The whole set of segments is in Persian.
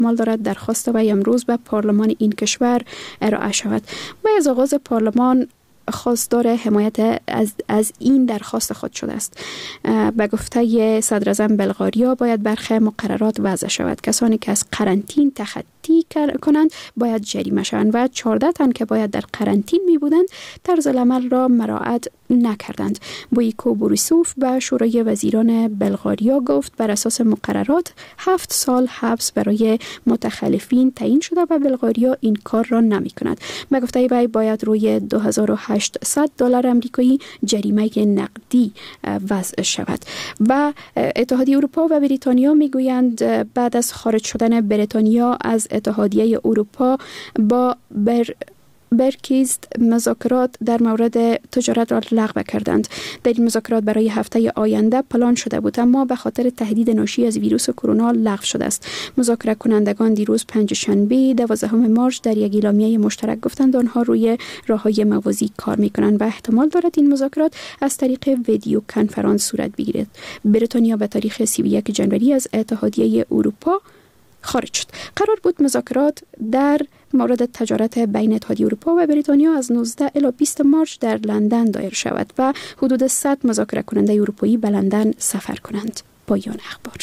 احتمال دارد درخواست وی امروز به پارلمان این کشور ارائه شود. وی از آغاز پارلمان خواستار حمایت از این درخواست خود شده است. به گفته صدر اعظم بلغاریا باید برخی مقررات وضع شود. کسانی که از قرنطین تخطی کنند باید جریمه شوند و 14 تن که باید در قرنطین می بودند طرز العمل را مراعات نکردند. بویکو بوریسوف به شورای وزیران بلغاریا گفت بر اساس مقررات 7 سال حبس برای متخلفین تعیین شده و بلغاریا این کار را نمی کند. به گفته وی باید روی $2800 آمریکایی جریمه نقدی وضع شود. و اتحادیه اروپا و بریتانیا میگویند بعد از خارج شدن بریتانیا از اتحادیه اروپا با برکیست مذاکرات در مورد تجارت را لغو کردند. در این مذاکرات برای هفته آینده پلان شده بود اما به خاطر تهدید ناشی از ویروس کرونا لغو شده است. مذاکره کنندگان دیروز پنجشنبه 12 مارس در یک اعلامیه مشترک گفتند آنها روی راههای موازی کار می‌کنند و احتمال دارد این مذاکرات از طریق ویدیو کنفرانس صورت بگیرد. بریتانیا به تاریخ 31 جنوری از اتحادیه اروپا خارج شد. قرار بود مذاکرات در مورد تجارت بین اتحادیه اروپا و بریتانیا از 19 الی 20 مارس در لندن دایر شود و حدود 100 مذاکره کننده اروپایی به لندن سفر کنند. پایان اخبار.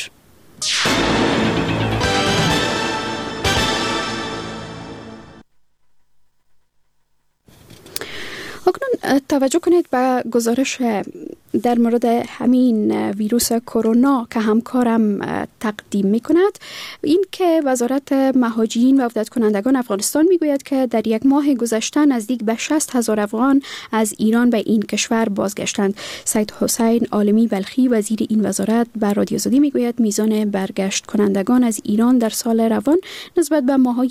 اکنون توجه کنید به گزارش در مورد همین ویروس کرونا که همکارم تقدیم می کند. این که وزارت مهاجرین و عودت کنندگان افغانستان می گوید که در یک ماه گذشته نزدیک به 60,000 افغان از ایران به این کشور بازگشتند. سید حسین عالمی بلخی وزیر این وزارت به رادیو آزادی می گوید میزان برگشت کنندگان از ایران در سال روان نسبت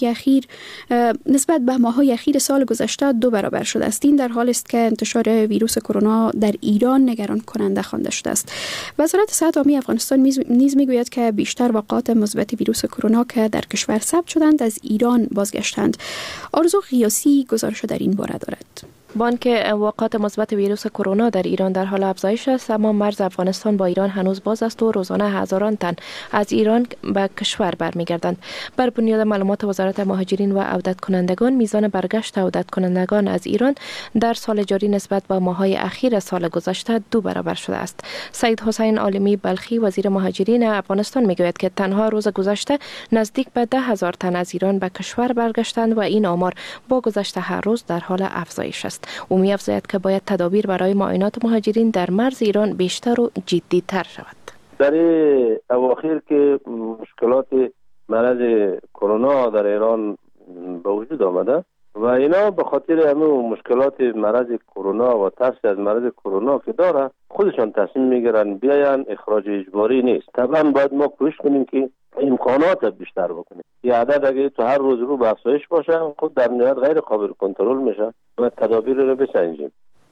به ماه‌های اخیر سال گذشته 2 برابر شده است. این در حالی است که انتشار ویروس کرونا در ایران نگران کننده خوانده شده است. وزارت صحت عامه افغانستان نیز میگوید که بیشتر واقعات مثبت ویروس کرونا که در کشور ثبت شدند از ایران بازگشتند. آرزو قیاسی گزارش در این باره دارد. با آنکه واقعات مثبت ویروس کرونا در ایران در حال افزایش است، اما مرز افغانستان با ایران هنوز باز است و روزانه هزاران تن از ایران به کشور برمیگردند. بر بنیاد معلومات وزارت مهاجرین و عودت کنندگان، میزان برگشت عودت کنندگان از ایران در سال جاری نسبت به ماه‌های اخیر سال گذشته 2 برابر شده است. سید حسین عالمی بلخی وزیر مهاجرین افغانستان میگوید که تنها روز گذشته نزدیک به 10,000 تن از ایران به کشور برگشتند و این آمار با گذشت هر روز در حال افزایش است. او می‌افزاید که باید تدابیر برای معاینات مهاجرین در مرز ایران بیشتر و جدی‌تر شود. در اواخر که مشکلات مرض کرونا در ایران به وجود آمده و اینا به خاطر همین مشکلات مرض کرونا و ترس از مرض کرونا که داره خودشان تصمیم میگیرن بیاین. اخراج اجباری نیست. طبعا باید ما کوشش کنیم که امکانات بیشتر بکنیم. یه عدد اگه تو هر روز رو به افزایش باشه خود در نهایت غیر قابل کنترل میشه و تدابیر رو بسنجیم.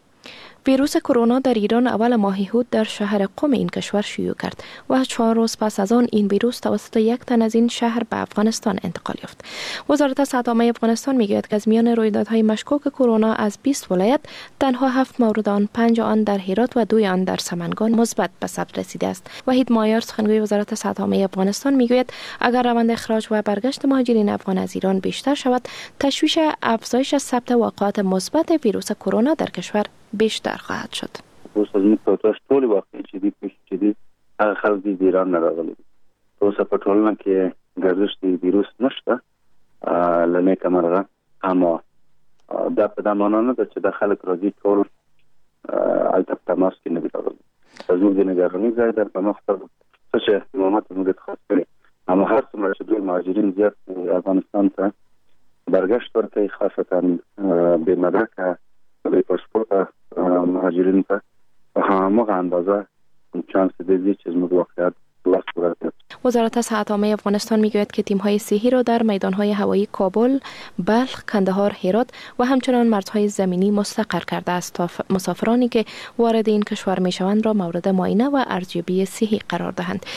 ویروس کرونا در ایران اول ماه هود در شهر قم این کشور شیوع کرد و 4 روز پس از آن این ویروس توسط 1 تن از این شهر به افغانستان انتقال یافت. وزارت صحت عامه افغانستان میگوید که از میان رویدادهای مشکوک کرونا از 20 ولایت تنها 7 مورد آن 5 آن در هرات و 2 آن در سمنگان مثبت به ثبت رسیده است. وحید مایار سخنگوی وزارت صحت عامه افغانستان میگوید اگر روند اخراج و برگشت مهاجرین افغان از ایران بیشتر شود، تشویش افزایش ثبت واقعات مثبت ویروس کرونا در کشور بیشتر خواهد شد. روز از این پروتش طولی واقعی چیدی هر خلق دی ایران نراغلی. روز پټولنه کې ګرځښت ویروس نشته لنه کمرغه، اما دا په دمانه نه چې د خلک راځي ټول البته تماس کې نه راغلي. از اون نگرانی ځای در په مخ ته څه اهتمامات موږ خاص کړی، اما هر څومره چې دوی مهاجرین زیات افغانستان ته برگشت ورکړي، خاصتا به مدرکه به پاسپورت مهاجرین ته همه اندازه چانس دیدی چیز واقعیت وزارت صحت عامه افغانستان میگوید که تیم‌های صحی را در میدان‌های هوایی کابل، بلخ، کندهار، هرات و همچنان مرزهای زمینی مستقر کرده است تا مسافرانی که وارد این کشور میشوند را مورد معاینه و ارزیابی صحی قرار دهند.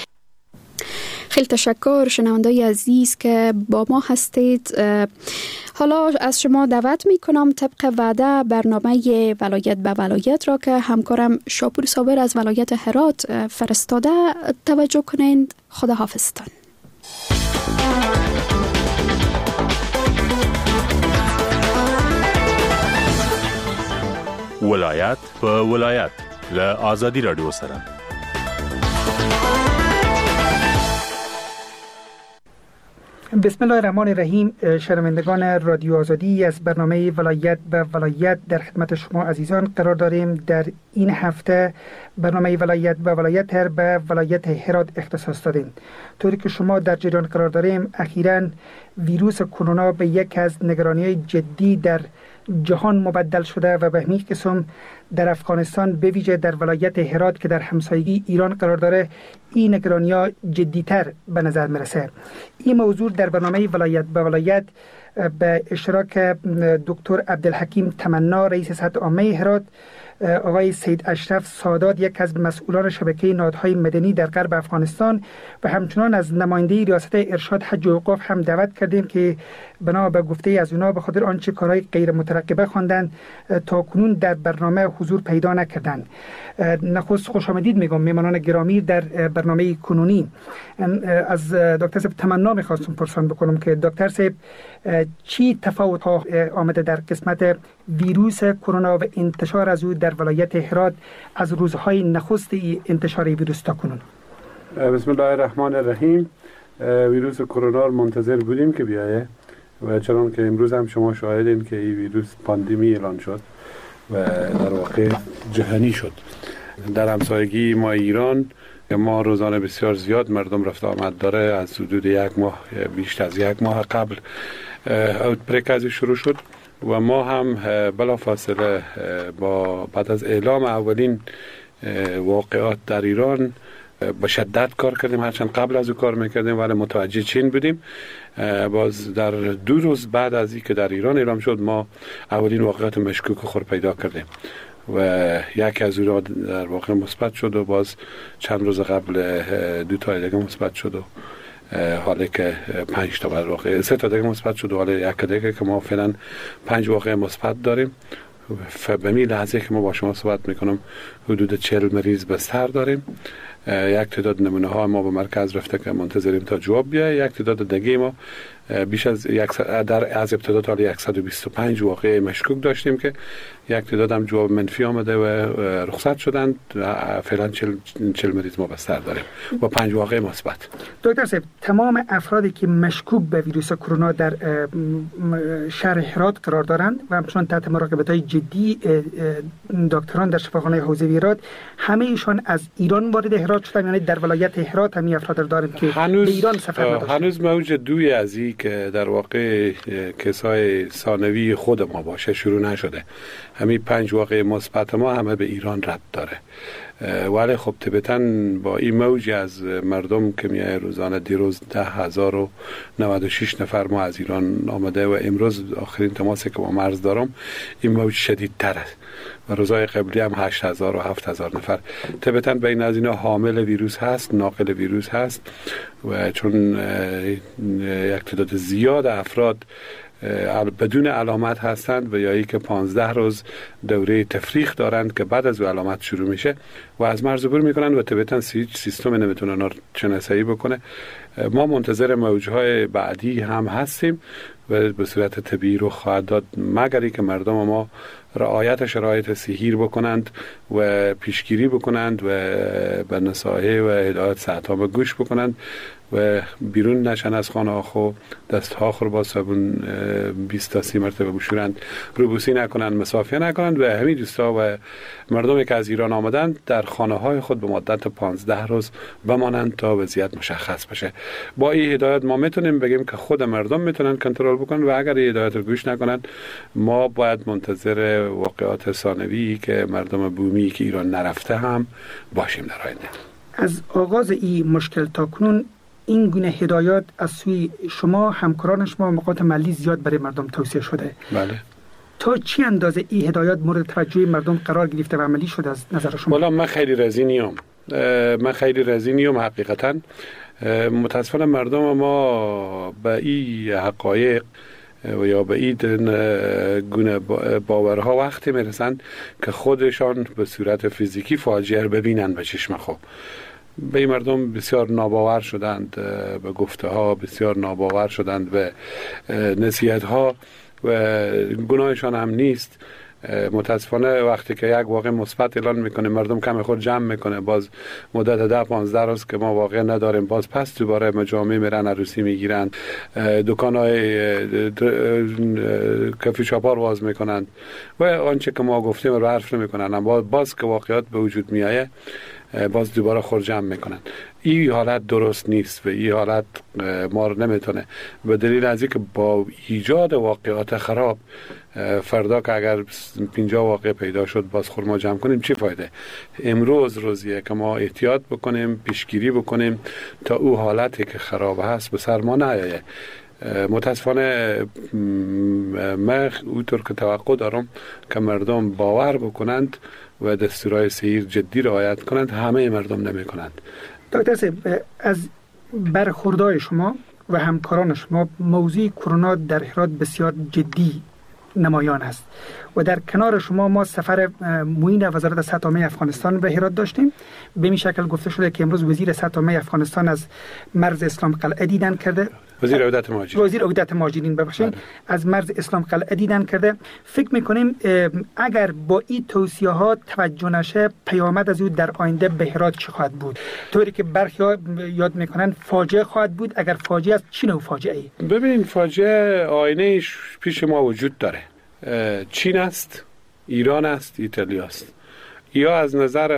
خیلی تشکر شنوندای عزیز که با ما هستید. حالا از شما دعوت می کنم طبق وعده برنامه ولایت به ولایت را که همکارم شاپور صابر از ولایت هرات فرستاده توجه کنید. خدا حافظتان. ولایت په ولایت له آزادی رادیو سره. بسم الله الرحمن الرحیم. شنوندگان رادیو آزادی، از برنامه ولایت به ولایت در خدمت شما عزیزان قرار داریم. در این هفته برنامه ولایت به ولایت به ولایت هرات اختصاص دادیم. طوری که شما در جریان قرار داریم، اخیراً ویروس کرونا به یک از نگرانی‌های جدی در جهان مبدل شده و به همین قسم در افغانستان به ویژه در ولایت هرات که در همسایگی ایران قرار داره، این نگرانی‌ها جدی‌تر به نظر میرسه. این موضوع در برنامه ولایت به ولایت به اشتراک دکتر عبدالحکیم تمنا رئیس سطح عامه هرات، آقای سید اشرف سادات یک از مسئولان شبکه نهادهای مدنی در غرب افغانستان و همچنان از نماینده ریاست ارشاد حج و اوقاف هم دعوت کردیم که بنا به گفته از اونا به خاطر آنچه کارهای غیر مترقبه خواندن تا کنون در برنامه حضور پیدا نکردند. نخست خوش آمدید میگم میهمانان گرامی در برنامه کنونی. از دکتر صاحب تمنا میخواستم پرسان بکنم که دکتر صاحب چی تفاوت ها آمده در قسمت ویروس کرونا و انتشار از او در ولایت هرات از روزهای نخست انتشار ویروس تا کنون؟ بسم الله الرحمن الرحیم. ویروس کرونا رو منتظر بودیم که بیایه و چنان که امروز هم شما شاهدین که این ویروس پاندمی اعلان شد و در واقع جهانی شد. در همسایگی ما ایران ما روزانه بسیار زیاد مردم رفت آمد داره. از حدود یک ماه، بیشتر از یک ماه قبل اوتبریک از شروع شد و ما هم بلافاصله بعد از اعلام اولین واقعات در ایران با شدت کار کردیم. هرچند قبل از او کار میکردیم ولی متوجه چین بودیم. باز در 2 روز بعد از اینکه در ایران اعلام شد ما اولین واقعات مشکوک خود پیدا کردیم و یک از اونها در واقع مثبت شد و باز چند روز قبل 2 تا دیگه مثبت شد و حالی که 5 تا واقع 3 تا دیگه مثبت شد و حالا یک دیگه که ما فعلا 5 واقع مثبت داریم. به می لحظه که ما با شما صحبت میکنم حدود 40 مریض بستر داریم. یک تعداد نمونه ها ما به مرکز رفته که منتظریم تا جواب بیاید. یک تعداد دیگه ما بیش از از ابتدا تا 125 واقعه مشکوک داشتیم که یک تعداد هم جواب منفی آمده و رخصت شدند. فعلا 40 مریض ما بستر داریم با 5 واقعه مثبت. دکتر صاحب، تمام افرادی که مشکوک به ویروس کرونا در شهر هرات قرار دارند و همچنان تحت مراقبت‌های جدی دکتران در شفاخانه حوزه هرات، همه ایشان از ایران وارد هرات شدند، یعنی در ولایت هرات همین افراد داریم که به ایران سفر نداشتند. هنوز موج دوی از این که در واقع کسای ثانوی خود ما باشه شروع نشده. همین 5 واقعه مثبت ما همه به ایران ربط داره. ولی خب طبعاً با این موج از مردم که میای روزانه، دیروز 10,096 نفر ما از ایران آمده و امروز آخرین تماسی که با مرز دارم این موج شدیدتره و روزهای قبلی هم 8,000 و 7,000 نفر. طبعاً بین از اینا حامل ویروس هست، ناقل ویروس هست و چون یک تعداد زیاد افراد بدون علامت هستند و یا ای که 15 روز دوره تفریق دارند که بعد از علامت شروع میشه و از مرز عبور میکنند و طبعاً سیستم نمیتونه اونا رو شناسایی بکنه. ما منتظر موجهای بعدی هم هستیم و به صورت طبیعی رو خواهد داد مگر ای که مردم ما رعایت شرایط صحی بکنند و پیشگیری بکنند و به نصایح و هدایت صحت‌ها گوش بکنند و بیرون نشن از خانه ها، دستها خود با صابون 20 تا 30 مرتبه بشورند، روبوسی نکنند، مسافه نکنند و همین دوستا و مردمی که از ایران آمدند در خانه های خود به مدت 15 روز بمانند تا وضعیت مشخص بشه. با این هدایت ما میتونیم بگیم که خود مردم میتونن کنترل بکنن و اگر این هدایت رو گوش نکنند ما باید منتظر واقعات ثانوی که مردم بومی که ایران نرفته هم باشیم در آینده. از آغاز این مشکل تا کنون این گونه هدایات از سوی شما، همکاران شما، مقامات محلی زیاد برای مردم توصیه شده. بله. تا چی اندازه این هدایات مورد توجه مردم قرار گرفته و عملی شده از نظر شما؟ والا من خیلی راضی نیم حقیقتا. متاسفانه مردم ما به این حقایق و یا به این گونه باورها وقتی میرسند که خودشان به صورت فیزیکی فاجعه رو ببینند به چشم خود. به این مردم بسیار ناباور شدند به گفته ها، بسیار ناباور شدند به نصیحت ها و گناهشان هم نیست متاسفانه وقتی که یک واقع مثبت اعلان میکنه مردم کم خود جمع میکنه، باز مدت 10-15 روز که ما واقع نداریم، باز پس دوباره مجامع میرن عروسی میگیرن، دکان‌های کافی شاپ‌ها باز میکنن و آنچه که ما گفتیم رو حرف نمیکنن، اما باز که واقعیت به وجود میایه باز دوباره خود جمع میکنن. این حالت درست نیست و این حالت ما رو نمیتونه، به دلیل از اینکه با ایجاد واقعات خراب فردا که اگر 50 واقع پیدا شد باز خورما جمع کنیم چی فایده؟ امروز روزیه که ما احتیاط بکنیم، پیشگیری بکنیم تا او حالتی که خراب هست به سر ما نیایه. متاسفانه من اونطور که توقع دارم که مردم باور بکنند و دستورهای سیر جدی رعایت کنند، همه مردم نمی کنند. دکتر صاحب، از برخوردهای شما و همکاران شما موضوع کرونا در هرات بسیار جدی نمایان است و در کنار شما ما سفر معین وزارت صحت عامه افغانستان به هرات داشتیم. به این شکل گفته شده که امروز وزیر صحت عامه افغانستان از مرز اسلام قلعه دیدن کرده، وزیر عودت مهاجرین ببخشید از مرز اسلام قلعه دیدن کرده. فکر میکنیم اگر با این توصیه ها توجه نشه پیامد از او در آینده به هرات چی خواهد بود؟ طوری که برخی ها یاد میکنن فاجعه خواهد بود. اگر فاجعه است چی نوع فاجعه ای؟ ببین، فاجعه آینه پیش ما وجود داره. چین است، ایران است، ایتالیا است. یا از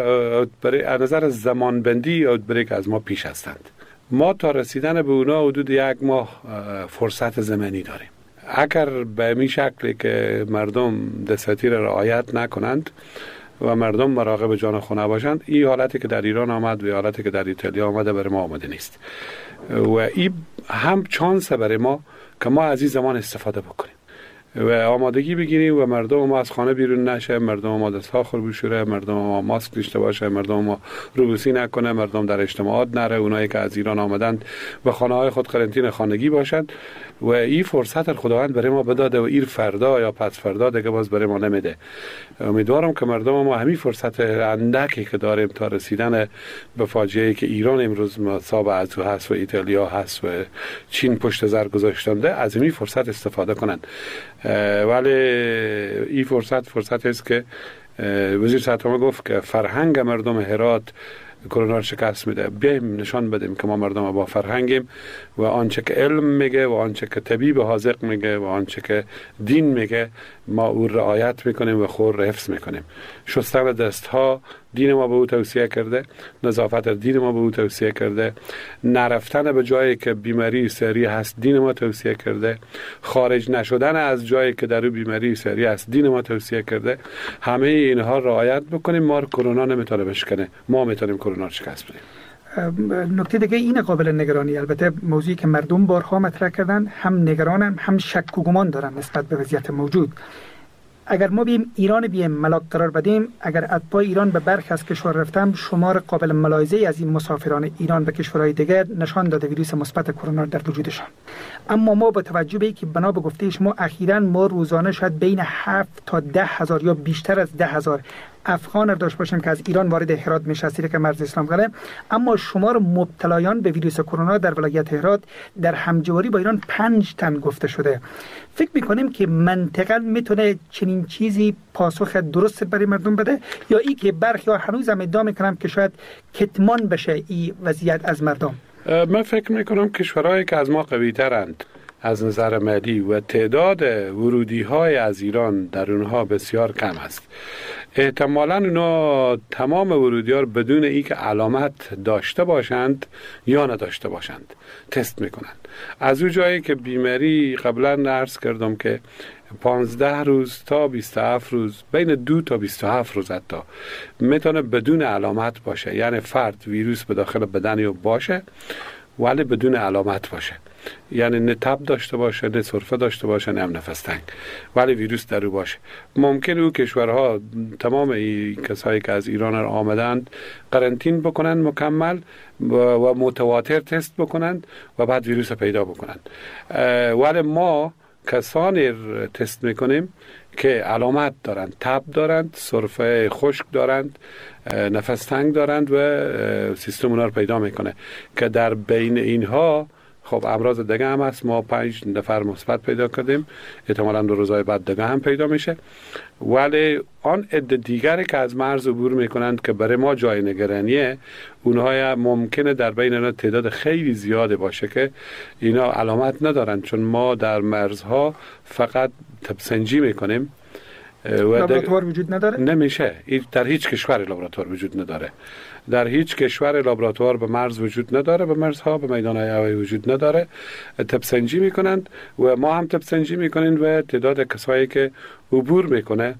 نظر زمانبندی اوتبریک از ما پیش هستند. ما تا رسیدن به اونا حدود 1 ماه فرصت زمانی داریم. اگر به این شکلی که مردم دستور رعایت نکنند و مردم مراقب جان خود نباشند، این حالتی که در ایران آمد و حالتی که در ایتالیا آمده برای ما آمده نیست و این هم چانس برای ما که ما از این زمان استفاده بکنیم و آمادگی بگیریم و مردم ما از خانه بیرون نشه، مردم ما دستها خور بشوره، مردم ما ماسک داشته باشه، مردم ما روبوسی نکنه، مردم در اجتماعات نره، اونایی که از ایران آمدند و خانه های خود قرنطینه خانگی باشند و این فرصت خداوند برای ما بداده و این فردا یا پس فردا دیگه باز برای ما نمیده. امیدوارم که مردم ما همین فرصت اندکی که داریم تا رسیدن به فاجعه‌ای که ایران امروز مصاب از او هست و ایتالیا هست و چین پشت سر گذاشتنده، از این فرصت استفاده کنند. ولی این فرصت است که وزیر صحت عامه گفت که فرهنگ مردم هرات کرونا رو شکست میده. بیایم نشان بدیم که ما مردم با فرهنگیم و آنچه که علم میگه و آنچه که طبیب حاذق میگه و آنچه که دین میگه ما او رعایت میکنیم و خود را حفظ میکنیم. شستن دست ها دین ما به او توصیه کرده، نظافت دین ما به او توصیه کرده، نرفتن به جایی که بیماری سری هست دین ما توصیه کرده، خارج نشدن از جایی که در او بیماری سری هست دین ما توصیه کرده. همه اینها رعایت بکنیم، ما کرونا نمیتونه بشکنه، ما میتونیم کرونا رو شکست بدیم. نکته دیگه این قابل نگرانی، البته موضوعی که مردم بارها مطرح کردن، هم نگرانن هم شک و گمان دارن نسبت به وضعیت موجود. اگر ما بیم ایران بیم ملاک قرار بدیم، اگر اتباع ایران به برخی از کشور رفتن، شمار قابل ملاحظه از این مسافران ایران به کشورهای دیگر نشان داده ویروس مثبت کرونا در وجودشان. اما ما با توجه به اینکه بنا به گفته شما اخیراً ما روزانه شاید بین 7 تا 10 هزار یا بیشتر از 10 هزار افغان داشت باشیم که از ایران وارد هرات میشه از طریق مرز اسلام قلعه، اما شمار مبتلایان به ویروس کرونا در ولایت هرات در همجواری با ایران 5 تن گفته شده. فکر میکنیم که منطقاً میتونه چنین چیزی پاسخ درست برای مردم بده، یا ای که برخی ها هنوز هم ادعا میکنم که شاید کتمان بشه این وضعیت از مردم؟ من فکر میکنم کشورهایی که از ما قوی ترند از نظر مالی و تعداد ورودی های از ایران در اونها بسیار کم است، احتمالاً اونا تمام ورودی ها بدون ای که علامت داشته باشند یا نداشته باشند تست میکنند. از اون جایی که بیماری قبلا عرض کردم که 15 روز تا 27 روز، بین 2 تا 27 روز حتی میتونه بدون علامت باشه، یعنی فرد ویروس به داخل بدن باشه ولی بدون علامت باشه، یعنی نه تب داشته باشه، نه سرفه داشته باشه، نه هم نفس تنگ، ولی ویروس در او باشه. ممکن او کشورها تمام کسایی که از ایران آمدند قرنطین بکنند مکمل و متواتر تست بکنند و بعد ویروس پیدا بکنند. ولی ما کسانی تست میکنیم که علامت دارند، تب دارند، سرفه خشک دارند، نفس تنگ دارند و سیستم اونا رو پیدا میکنه که در بین اینها خب امراض دیگه هم هست. ما 5 نفر مثبت پیدا کردیم، احتمالاً 2 روزهای بعد دیگه هم پیدا میشه. ولی آن عده دیگری که از مرز عبور میکنند که برای ما جای نگرانیه، اونها ممکنه در بین اینا تعداد خیلی زیاده باشه که اینا علامت ندارن، چون ما در مرزها فقط تبسنجی میکنیم. لابراتوار وجود نداره؟ نمیشه. در هیچ کشور لابراتوار وجود نداره. در هیچ کشور لابراتوار به مرز وجود نداره، به مرزها، به میدانهای هوایی وجود نداره. تبسنجی میکنند و ما هم تبسنجی میکنیم و تعداد کسایی که عبور میکنه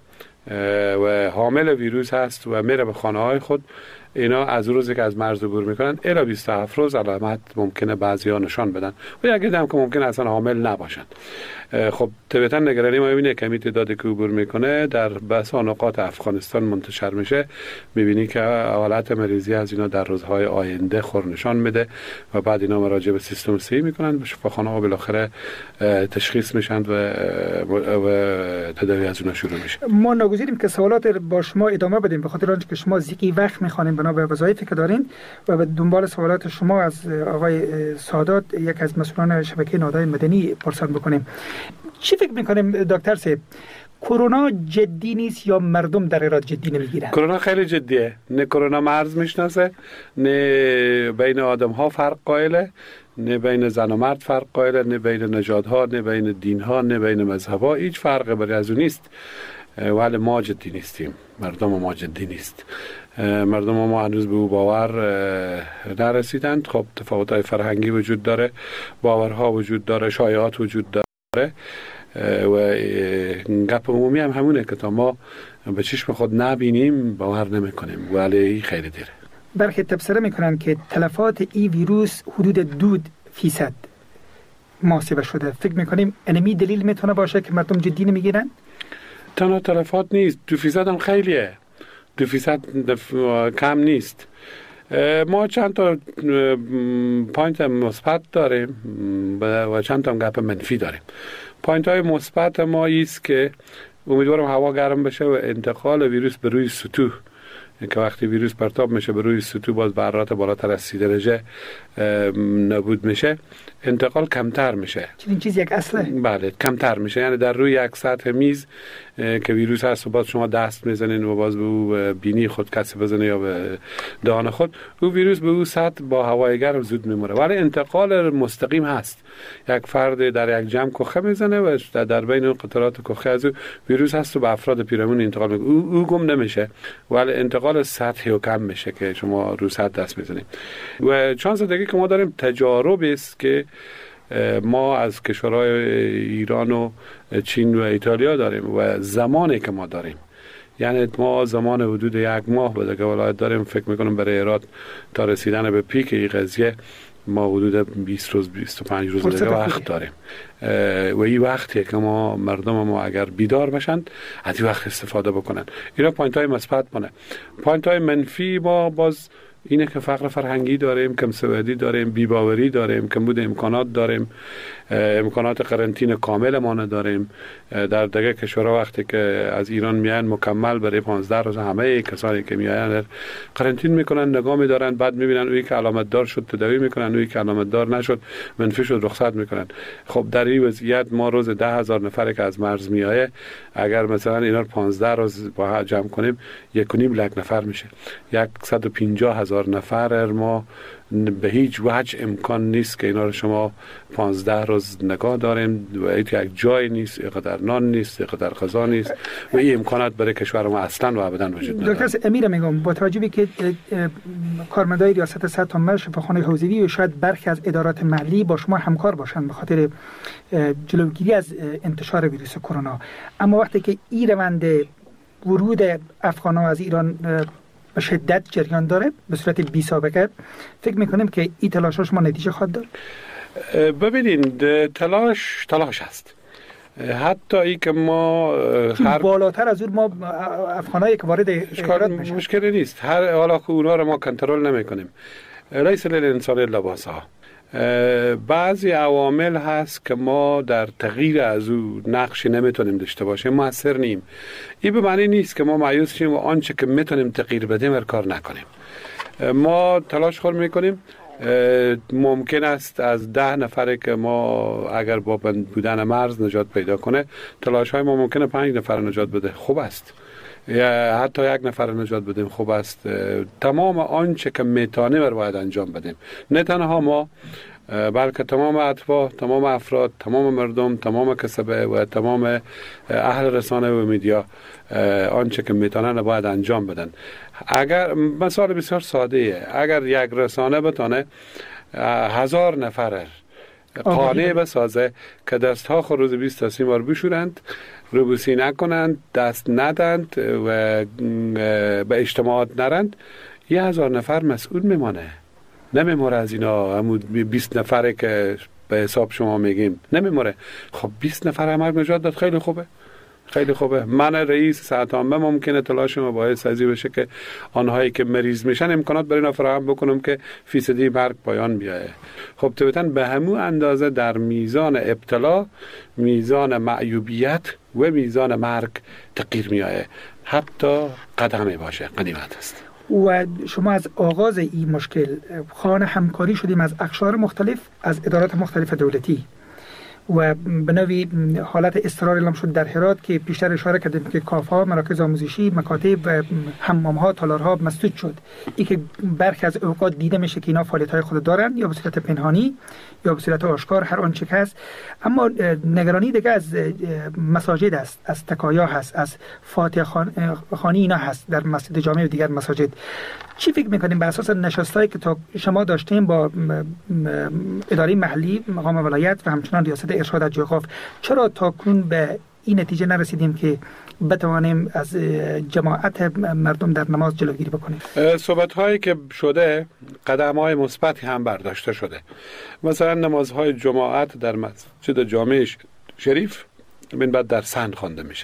و حامل ویروس هست و میره به خانه های خود، اینا از روزی که از مرز عبور میکنن الی 27 روز علامت ممکنه بعضیا نشان بدن و یک عده هم که ممکنه اصلا حامل نباشن. خب طبعا نگرانی ما اینه که تعدادی که عبور میکنه در بسا نقاط افغانستان منتشر میشه، میبینی که حالت مریضی از اینا در روزهای آینده خور نشان میده و بعد اینا مراجعه به سیستم صحی میکنن، به شفاخانه ها بالاخره تشخیص میشن و تداوی از اونها شروع میشه. ما ناگزیریم که سوالات با شما ادامه بدیم، به خاطر آنکه شما زیقی وقت میخوانیم بنا به وظایفی که دارین و به دنبال سوالات شما از آقای سادات، یک از مسئولان شبکه نهادهای مدنی، پرسان بکنیم. چی فکر میکنیم دکتر صاحب؟ کرونا جدی نیست یا مردم در ایران جدی نمیگیرن؟ کرونا خیلی جدیه. نه کرونا مرز میشناسه، نه بین آدم ها فرق قائله، نه بین زن و مرد فرق قائله، نه بین نژادها، نه بین دینها، نه بین مذهبها. هیچ فرقی برای از اون نیست. ولی ما جدی نیستیم، مردم ما جدی نیست. مردم ما هنوز به او باور نرسیدند. خب تفاوت‌های فرهنگی وجود داره، باورها وجود داره، شایعات وجود داره و گپ عمومی هم همونه که تا ما به چشم خود نبینیم باور نمیکنیم، ولی خیلی دیره. برخی تبصره میکنن که تلفات این ویروس حدود 2% محاسبه شده. فکر میکنیم انمی دلیل میتونه باشه که مردم جدی نمیگیرن؟ تنها تلفات نیست، 2% هم خیلیه. 2% کم نیست. ما چند تا پوینت مثبت داریم و چند تا گپ منفی داریم. پوینت های مثبت ما ایست که امیدوارم هوا گرم بشه و انتقال ویروس به روی سطوح، که وقتی ویروس پرتاب میشه به روی سطوح باز به حرارت بالاتر از 30 درجه نابود میشه، انتقال کمتر میشه. این چیز یک اصله؟ بله، کمتر میشه. یعنی در روی یک سطح میز که ویروس هست و باز شما دست میزنین و باز به او بینی خود کسی بزنه یا به دهان خود، او ویروس به او سطح با هوای گرم زود میموره. ولی انتقال مستقیم هست. یک فرد در یک جمع کخه میزنه و در بین اون قطرات کخه از او ویروس هست و به افراد پیرامون انتقال میکنه. او گم نمیشه، ولی انتقال سطحی و کم میشه که شما رو سطح دست میزنید. و چانس دیگه که ما داریم تجارب است که ما از کشورهای ایران و چین و ایتالیا داریم و زمانی که ما داریم، یعنی ما زمان حدود 1 ماه به دیگه ولایت داریم. فکر میکنم برای ایراد تا رسیدن به پیک این قضیه ما حدود 20 روز 25 روز دیگه وقت داریم و این وقتیه که ما مردم ما اگر بیدار بشن از این وقت استفاده بکنن. اینا پوینت های مثبت مونه. پوینت های منفی ما باز اینه که فقر فرهنگی داریم، کم سوادی داریم، بیباوری داریم، کمبود امکانات داریم، امکانات قرنطینه کامل ما نداریم. در دیگه کشورها وقتی که از ایران میان مکمل برای 15 روز همه کسانی که میان قرنطین میکنن، نگاه میدارن، بعد میبینن اویی که علامت دار شد تداوی میکنن، اویی که علامت دار نشد منفی شد رخصت میکنن. خب در این وضعیت ما روز 10,000 نفر که از مرز میایه، اگر مثلا اینا 15 روز با جمع کنیم 1.5 لک نفر میشه. 150,000 نفر ما به هیچ وجه امکان نیست که اینا رو شما 15 روز نگاه داریم و یک جای نیست، اینقدر نان نیست، اینقدر غذا نیست و این امکانات برای کشور ما اصلا و ابدا وجود نداره. دکتر امیر میگم با توجه به که کارمندای ریاست صحت عامه، شفاخانه حوزوی و شاید برخی از ادارات محلی با شما همکار باشند به خاطر جلوگیری از انتشار ویروس کرونا، اما وقتی که این روند ورود افغان‌ها از ایران به شدت جریان داره به صورت بی سابقه، فکر میکنیم که این تلاشش ما نتیجه خواهد داد؟ ببینید تلاش هست. حتی ای که ما بالاتر از اون ما افغانایی که وارد ایران میشن مشکلی نیست. حالا که اونها رو ما کنترل نمیکنیم. لیس للانسان الا ما سعی. بعضی عوامل هست که ما در تغییر از او نقشی نمیتونیم داشته باشیم، موثر نیم. این به معنی نیست که ما مایوس شیم و آنچه که میتونیم تغییر بدیم کار نکنیم. ما تلاش خور میکنیم ممکن است از 10 نفر که ما اگر با بودن مرز نجات پیدا کنه، تلاش های ما ممکنه 5 نفر نجات بده، خوب است. یا حتی 1 نفر نجات بدیم، خوب است. تمام آنچه که میتونه باید انجام بدیم، نه تنها ما بلکه تمام اتباع، تمام افراد، تمام مردم، تمام کسبه و تمام اهل رسانه و میدیا آنچه که میتونن باید انجام بدن. اگر مثال بسیار ساده ایه، اگر یک رسانه بتونه 1000 نفر قانع بسازه که دستها روز 20 تا 30 بار بشورند، روبوسی نکنند، دست ندند و به اجتماعات نرند، 1000 نفر مسئول میمانه. نمیموره از اینا همون 20 نفره که به حساب شما میگیم، نمیموره. خب 20 نفر همه نجات داد، خیلی خوبه، خیلی خوبه. من رئیس صحت عامه ممکنه تلاش ما باعث ازی بشه که آنهایی که مریض میشن امکانات برای اینا فراهم بکنم که فیصدی مرگ پایان بیایه. خب طبعا به همون اندازه در میزان ابتلا، میزان معیوبیت و میزان مرگ تغییر میایه، حتی قدمی باشه، قدیمت است. و شما از آغاز این مشکل خواهان همکاری شدیم از اقشار مختلف، از ادارات مختلف دولتی و به نوعی حالت اضطرار اعلام شد در هرات که پیشتر اشاره کردیم که کافه‌ها، مراکز آموزشی، مکاتب و حمام‌ها، تالارها مسدود شد. این که برخی از اوقات دیده میشه که اینا فعالیت‌های خود دارن، یا به صورت پنهانی یا به صورت آشکار، هر آنچه که هست. اما نگرانی دیگه از مساجد است، از تکایا هست، از فاتحه خوانی اینا هست در مسجد جامع و دیگر مساجد. چی فکر می‌کنیم بر اساس نشستایی که تا شما داشتیم با اداره محلی، مقام ولایت و همچنان ریاست ارشاد از جوقاف، چرا تا کنون به این نتیجه نرسیدیم که بتوانیم از جماعت مردم در نماز جلوگیری بکنیم؟ صحبت هایی که شده، قدم های مثبتی هم برداشته شده. مثلا نمازهای جماعت در مسجد جامع شریف من بعد در سن خوانده میشه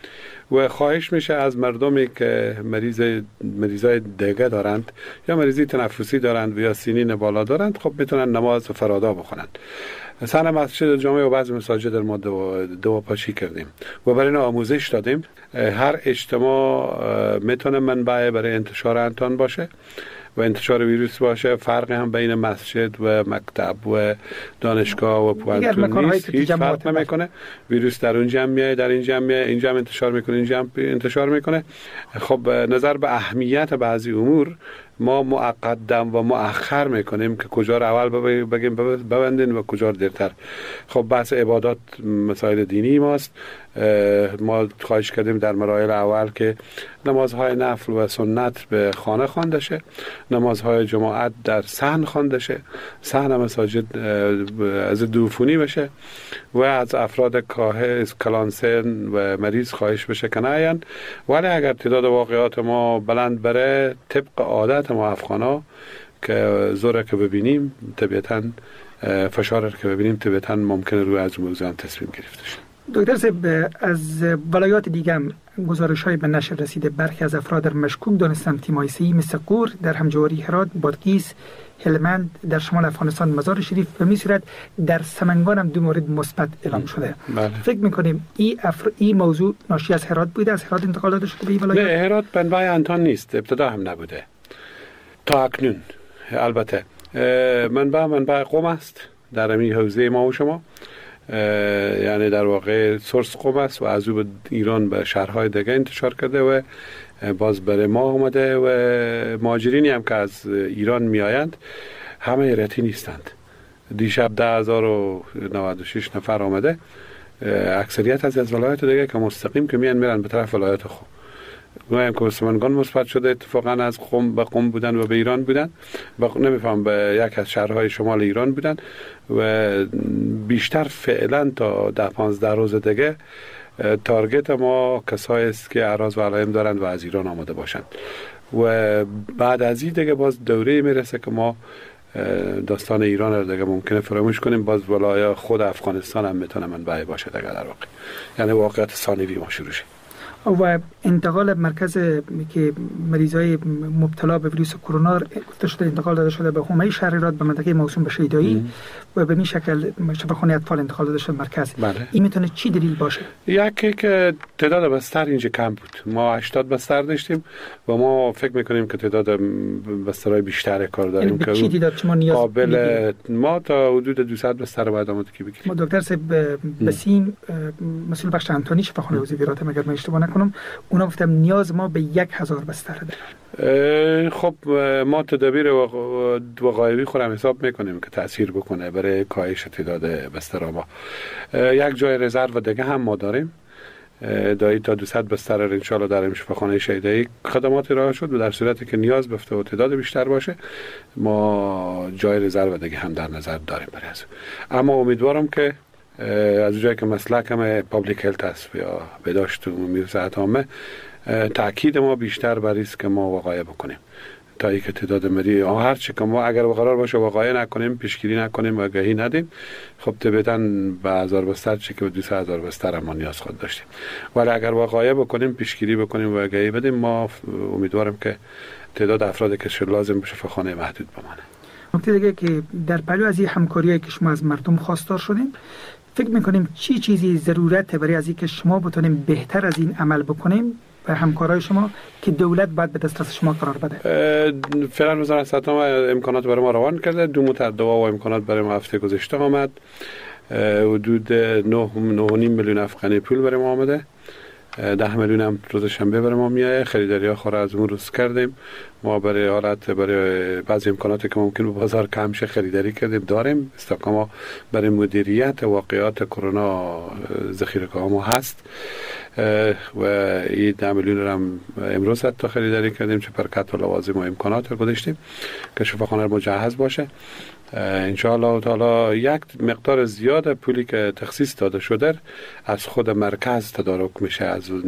و خواهش میشه از مردمی که مریضای دیگه دارند یا مریضی تنفسی دارند و یا سینین بالا دارند، خب میتونن نماز فرادا بخونند. سن مسجد جامع و بعضی مساجد ما دواپاشی کردیم و برای اینا آموزش دادیم. هر اجتماع میتونه منبع برای انتشار انتان باشه و انتشار ویروس باشه. فرقی هم بین مسجد و مکتب و دانشگاه و پوانتون نیست، هیچ فرق نمیکنه. ویروس در اون جمع میاد، در این جمع میاد، اینجا هم انتشار میکنه، اینجا هم انتشار میکنه. خب نظر به اهمیت بعضی امور ما مقدم و مؤخر میکنیم که کجا رو اول بگیم ببندین و کجا رو دیرتر. خب بحث عبادات مسائل دینی ماست. ما خواهش کردیم در مراحل اول که نمازهای نفل و سنت به خانه خوانده شه، نمازهای جماعت در صحن خوانده شه، صحن مساجد از دوفونی بشه و از افراد کاهل، کلانسن و مریض خواهش بشه که نیاین. ولی اگر تعداد واقعات ما بلند بره طبق عادت ما افغانا که زوره که ببینیم طبیعتاً، فشار که ببینیم طبیعتاً ممکنه روی از موضوع تصمیم گرفته شه. دکتر صاحب، از ولایات دیگه هم گزارش‌های به نشر رسیده برخی از افراد در مشکوک دانستن تیمایسی مثل قور در همجواری هرات، بادغیس، هلمند در شمال افغانستان، مزار شریف و می صورت در سمنگان هم 2 مورد مثبت اعلام شده. فکر می‌کنیم این موضوع ناشی از هرات بوده، از هرات انتقال داده شده به این ولایات؟ نه، هرات منبع انتان نیست، ابتدا هم نبوده تا اکنون. البته منبع قم است در همین حوزه ما و شما، یعنی در واقع سورس قم است و از او به ایران به شهرهای دیگه انتشار کرده و باز برای ما آمده و مهاجرینی هم که از ایران می آیند همه ایرتی نیستند. دیشب 10,096 نفر آمده، اکثریت از ولایت دیگه که مستقیم که میرن به طرف ولایت خود. گویم که سمنگان مثبت شده، اتفاقا از قم به قم بودن و به ایران بودن، نمیفهم به یک از شهرهای شمال ایران بودن و بیشتر فعلا تا 10-15 روز دیگه تارگت ما کسایی است که اعراض و علائم دارند و از ایران آمده باشند و بعد از این دیگه باز دوره میرسه که ما داستان ایران رو دیگه ممکنه فراموش کنیم. باز ولایت خود افغانستان هم میتونه منبع باشه دیگه در واقع، یعنی واقعیت ثانوی ما شروع شه. و انتقال مرکز که مریضای مبتلا به ویروس کرونا گفته شده انتقال داده شده به حومه شهریارات به منطقه موسوم به شیدایی و به این شکل شفاخانه اطفال انتقال داده شده مرکز. این میتونه چی دلیل باشه؟ یکی که تعداد بستر اینجا کم بود. ما 80 بستر داشتیم و ما فکر میکنیم که تعداد بسترهای بیشتر کار داریم که چی دیداد شما نیاز قابل ما تا حدود 200 بستر باید آمادگی بگیریم. ما دکتر صاحب بسیم مسئول بخش انتانی شفاخانه وزیرات اگر من اشتباه نکنم اونا گفتم نیاز ما به 1000 بستر داریم. خب ما تدابیر وقایعی خودم حساب میکنیم که تاثیر بکنه برای کاهش تعداد بستر ما. یک جای رزرو دیگه هم ما داریم تا 200 بستر را انشاءالله در شفاخانه شیدایی خدمات ارائه شد و در صورتی که نیاز بفته و تعداد بیشتر باشه ما جای رزرو دیگه هم در نظر داریم برای از. اما امیدوارم که از جایی که مسلکم پابلیک هلت است یا بهداشت عمومی و صحت عامه تاکید ما بیشتر بر است که ما وقایع بکنیم تا اینکه تعداد مریض هر چی که ما اگر قرار باشه وقایع نکنیم پیشگیری نکنیم و آگهی ندیم خب طبعاً به 1000 بستر چی که به 2000 بستر ما نیاز خود داشتیم ولی اگر وقایع بکنیم پیشگیری بکنیم و آگهی بدیم ما امیدوارم که تعداد افرادی که لازم به شفاخانه محدود بمانه. نکته دیگه که در پلو از این همکاریایی که شما از مردم خواستار شدیم فکر میکنیم چی چیزی ضرورت برای از اینکه شما بتونیم بهتر از این عمل بکنیم به همکارای شما که دولت باید به دسترس شما قرار بده؟ فعلا وزارت صحت امکانات برای ما روان کرده. 2 متر دوا و امکانات برای ما هفته گذشته آمد. حدود 9.5 میلیون افغانی پول برای ما آمده. 10 میلیون هم روز شنبه برای ما میایه. خریداری ها خورا از اون روز کردیم. ما برای بعضی امکاناتی که ممکن به بازار کم شه خریداری کردیم داریم. استحکام برای مدیریت واقعات کرونا ذخیره‌ها ما هست و این 10 میلیون هم امروز حتی خریداری کردیم چه پرکت و لوازم و امکانات رو گذاشتیم که شفاخانه مجهز باشه. انشاءالله تعالی یک مقدار زیاد پولی که تخصیص داده شده از خود مرکز تدارک میشه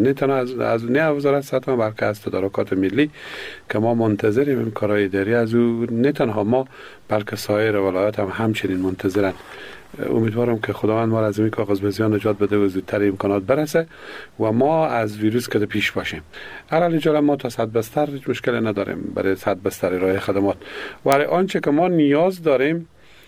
از نه وزارت صحت بلکه از تدارکات ملی که ما منتظریم این کارهای اداری از او نه تنها ما بلکه سایر ولایات هم همچنین منتظرن. امیدوارم که خداوند ما از این کاغذ به زیان نجات بده و زودتر امکانات برسه و ما از ویروس که پیش باشیم. علاوه بر ما تا 100 بستر هیچ مشکلی نداریم برای 100 بستر ارائه خدمات ولی آنچه که ما نیاز داریم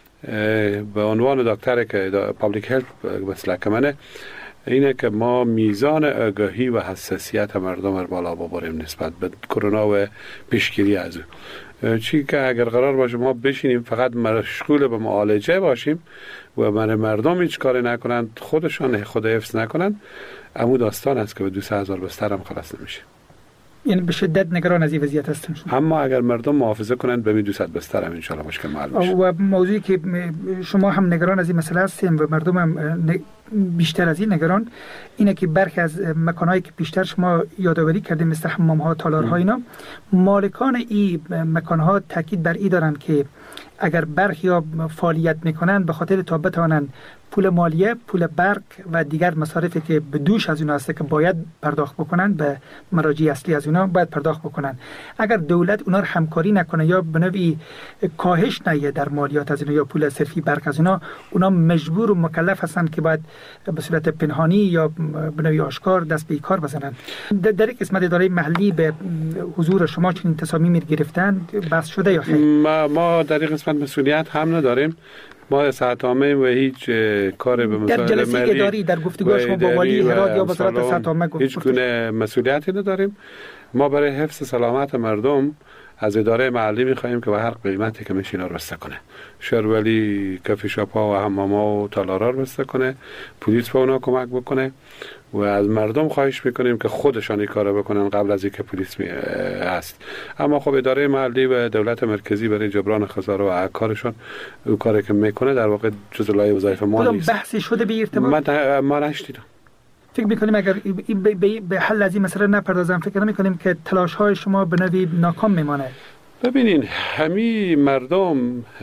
به عنوان دکتر که پابلیک هلت مسلک منه اینه که ما میزان آگاهی و حساسیت مردم رو بالا ببریم نسبت به کرونا و پیشگیری از او. چی که اگر قرار باشه ما بشینیم فقط مشغول به معالجه باشیم و مردم هیچ کاری نکنند خودشان خود حفظ نکنند امو داستان است که به 200,000 بستر هم خلاص نمیشه. یعنی به شدت نگران از این وضعیت هستن. اما اگر مردم محافظه کنند به 200 بستر هم ان شاء الله مشکل حل میشه. و موضوعی که شما هم نگران از این مسئله هستین و مردم هم بیشتر از این نگران اینه که برخی از مکانایی که بیشتر شما یادآوری کردیم مثل حمام‌ها، تالارها اینا مالکان این مکان‌ها تاکید بر این دارن که اگر برخی ها فعالیت میکنن به خاطر تا بتوانن پول مالیه، پول برق و دیگر مصارفی که به دوش از اونها هست که باید پرداخت بکنن به مراجع اصلی از اونها باید پرداخت بکنن. اگر دولت اونها رو همکاری نکنه یا به نوعی کاهش نیه در مالیات از اونها یا پول صرفی برق از اونها مجبور و مکلف هستن که باید به صورت پنهانی یا به نوعی آشکار دست به کار بزنن. در یک قسمت اداره محلی به حضور شما چنین تصامیمی گرفتن بحث شده یا خیر؟ ما در این قسمت مسئولیت هم نداریم. ما صحت عامه و هیچ کار به مسائل در جلسه اداری در گفتگو شما با والی هرات یا وزارت صحت عامه هیچ گونه مسئولیتی نداریم. ما برای حفظ سلامت مردم از اداره محلی می‌خوایم که به هر قیمتی که میشه اینا رو بسته کنه. شهرولی کافی شاپ‌ها و حمام‌ها و تالارها رو بسته کنه، پلیس به اونا کمک بکنه و از مردم خواهش میکنیم که خودشان این کارو بکنن قبل از اینکه پلیس هست. اما خب اداره محلی و دولت مرکزی برای جبران خسارات و کارشون اون کاری که میکنه در واقع جزء لایه وظایف ما نیست. بحثی شده به ارتباط ما نشدیدم. فکر میکنیم اگر به حل از این مسئله نپردازم فکر نمیکنیم که تلاش های شما به نوعی ناکام میمانه. ببینین همین مردم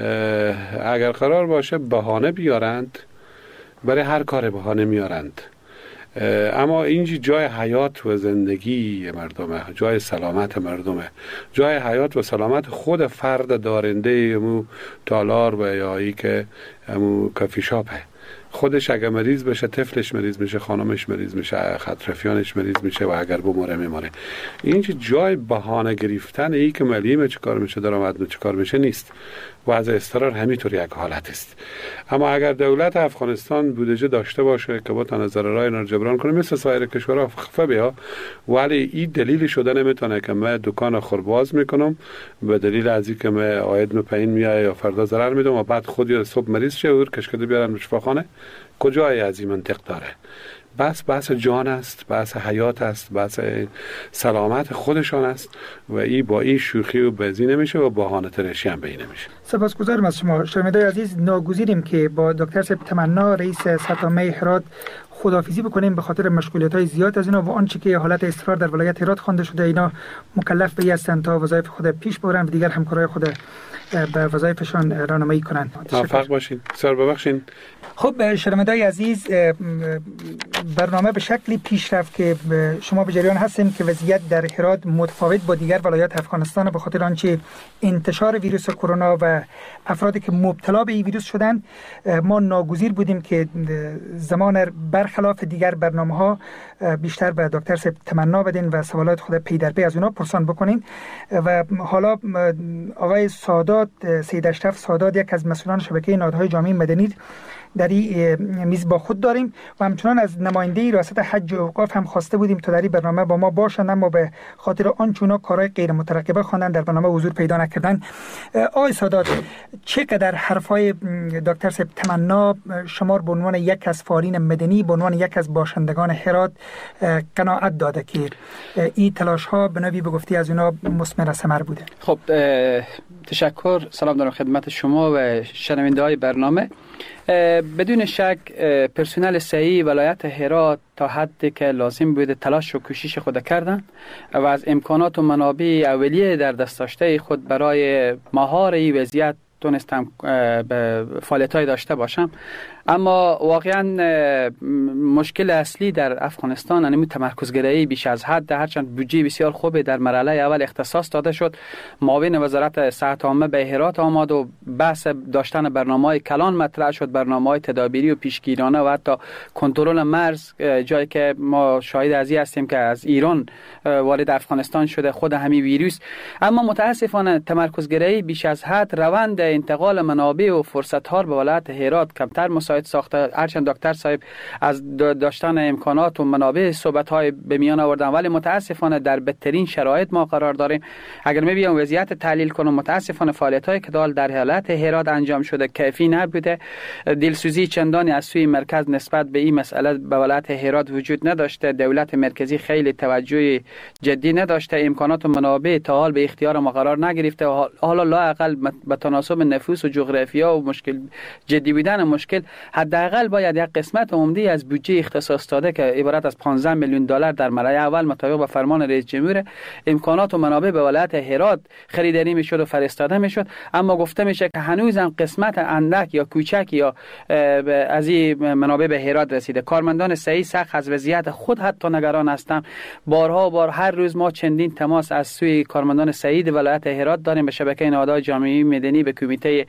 اگر قرار باشه بهانه بیارند برای هر کار بهانه میارند. اما اینجا جای حیات و زندگی مردمه، جای سلامت مردمه، جای حیات و سلامت خود فرد دارنده امو تالار و یا ای که امو کافی شاپه. خودش اگر مریض بشه طفلش مریض میشه، خانمش مریض میشه، اطرافیانش مریض میشه و اگر بمره میماره. این جای بهانه گرفتن ای که ملیم چه کار میشه درآمد چه کار میشه نیست. وضع اضطرار همینطور یک حالت است. اما اگر دولت افغانستان بودجه داشته باشه که بتونه ضررهای اینا رو جبران کنه مثل سایر کشورها خفه بیا، ولی این دلیل شده نمیتونه که من دکان خرباز میکنم به دلیل از اینکه من عاید پایین میاد یا فردا ضرر میدم و بعد خود یا صبح مریض شه و کشکده بیارن شفاخانه. کجای از این منطق داره؟ بحث جان است، بحث حیات است، بحث سلامت خودشان است و این با این شوخی و بازی نمیشه و بهانه ترشی هم بین نمیشه. سپاسگزارم از شما. شنوندگان عزیز، ناگزیریم که با دکتر صاحب تمنا رئیس ساتامه هرات خداحافظی بکنیم به خاطر مشغولیت‌های زیاد از اینا و آنچه که حالت اضطرار در ولایت هرات خوانده شده. اینا مکلف به هستند تا وظایف خود پیش ببرند و دیگر همکارای خود به وظایفشان راهنمایی کنند. موفق باشین. سر ببخشین. خب شنوندگان عزیز، برنامه به شکلی پیش رفت که شما به جریان هستیم که وضعیت در هرات متفاوت با دیگر ولایات افغانستان به خاطر آنچه انتشار ویروس کرونا و افرادی که مبتلا به این ویروس شدند. ما ناگزیر بودیم که زمان برخلاف دیگر برنامه‌ها بیشتر به دکتر صاحب تمنا بدین و سوالات خود پی در پی از اونا پرسان بکنین. و حالا آقای سادات، سید اشرف سادات، یک از مسئولان شبکه نهادهای جامعه مدنی در این میز با خود داریم و همچنان از نماینده ریاست حج و اوقاف هم خواسته بودیم تا در این برنامه با ما باشند، اما به خاطر آنچونا کارهای غیر مترقبه خواندن در برنامه حضور پیدا نکردن. آقای سادات، چقدر حرفای دکتر صاحب تمنا شمار به عنوان یک از فعالین مدنی، به عنوان یک از باشندگان هرات قناعت داده که این تلاش ها به نوعی به گفتی از اونا مثمر ثمر بوده؟ خب تشکر. سلام دارم خدمت شما و شنونده های برنامه. بدون شک پرسنل صحی ولایت هرات تا حدی که لازم بوده تلاش و کوشش خود کردن و از امکانات و منابع اولیه در دست داشته خود برای مهار این وضعیت تونستم فعالیت‌های داشته باشم. اما واقعا مشکل اصلی در افغانستان یعنی تمرکزگرایی بیش از حد، هرچند بودجه بسیار خوبی در مرحله اول اختصاص داده شد، معاون وزارت صحت عامه به هرات آمد و بحث داشتن برنامه‌های کلان مطرح شد، برنامه‌های تدابیری و پیشگیرانه و حتی کنترل مرز، جایی که ما شاهد از این هستیم که از ایران وارد افغانستان شده خود همین ویروس. اما متاسفانه تمرکزگرایی بیش از حد روند انتقال منابع و فرصت‌ها به ولایت هرات کمتر مساعد ساخته. هرچند دکتر صاحب از داشتن امکانات و منابع صحبت‌های به میان آوردن، ولی متاسفانه در بدترین شرایط ما قرار داریم. اگر می‌بینم وضعیت تحلیل کنم، متاسفانه فعالیت‌هایی که در ولایت هرات انجام شده کافی نبوده. دلسوزی چندانی از سوی مرکز نسبت به این مسئله به ولایت هرات وجود نداشته. دولت مرکزی خیلی توجه جدی نداشته، امکانات و منابع تا حال به اختیار ما قرار نگرفته. حالا لااقل به تناسب نفوس و جغرافیا و مشکل جدی بودن مشکل، حداقل باید یک قسمت عمده از بودجه اختصاص داده که عبارت از 15 میلیون دلار در مرحله اول مطابق با فرمان رئیس جمهور امکانات و منابع به ولایت هرات خریداری میشد و فرستاده میشد. اما گفته میشه که هنوزم قسمت اندک یا کوچک یا از این منابع به هرات رسیده. کارمندان صحی سخت از وضعیت خود حتی نگران هستند. بار هر روز ما چندین تماس از سوی کارمندان صحی ولایت هرات داریم به شبکه نهادهای جامعه مدنی، به کمیته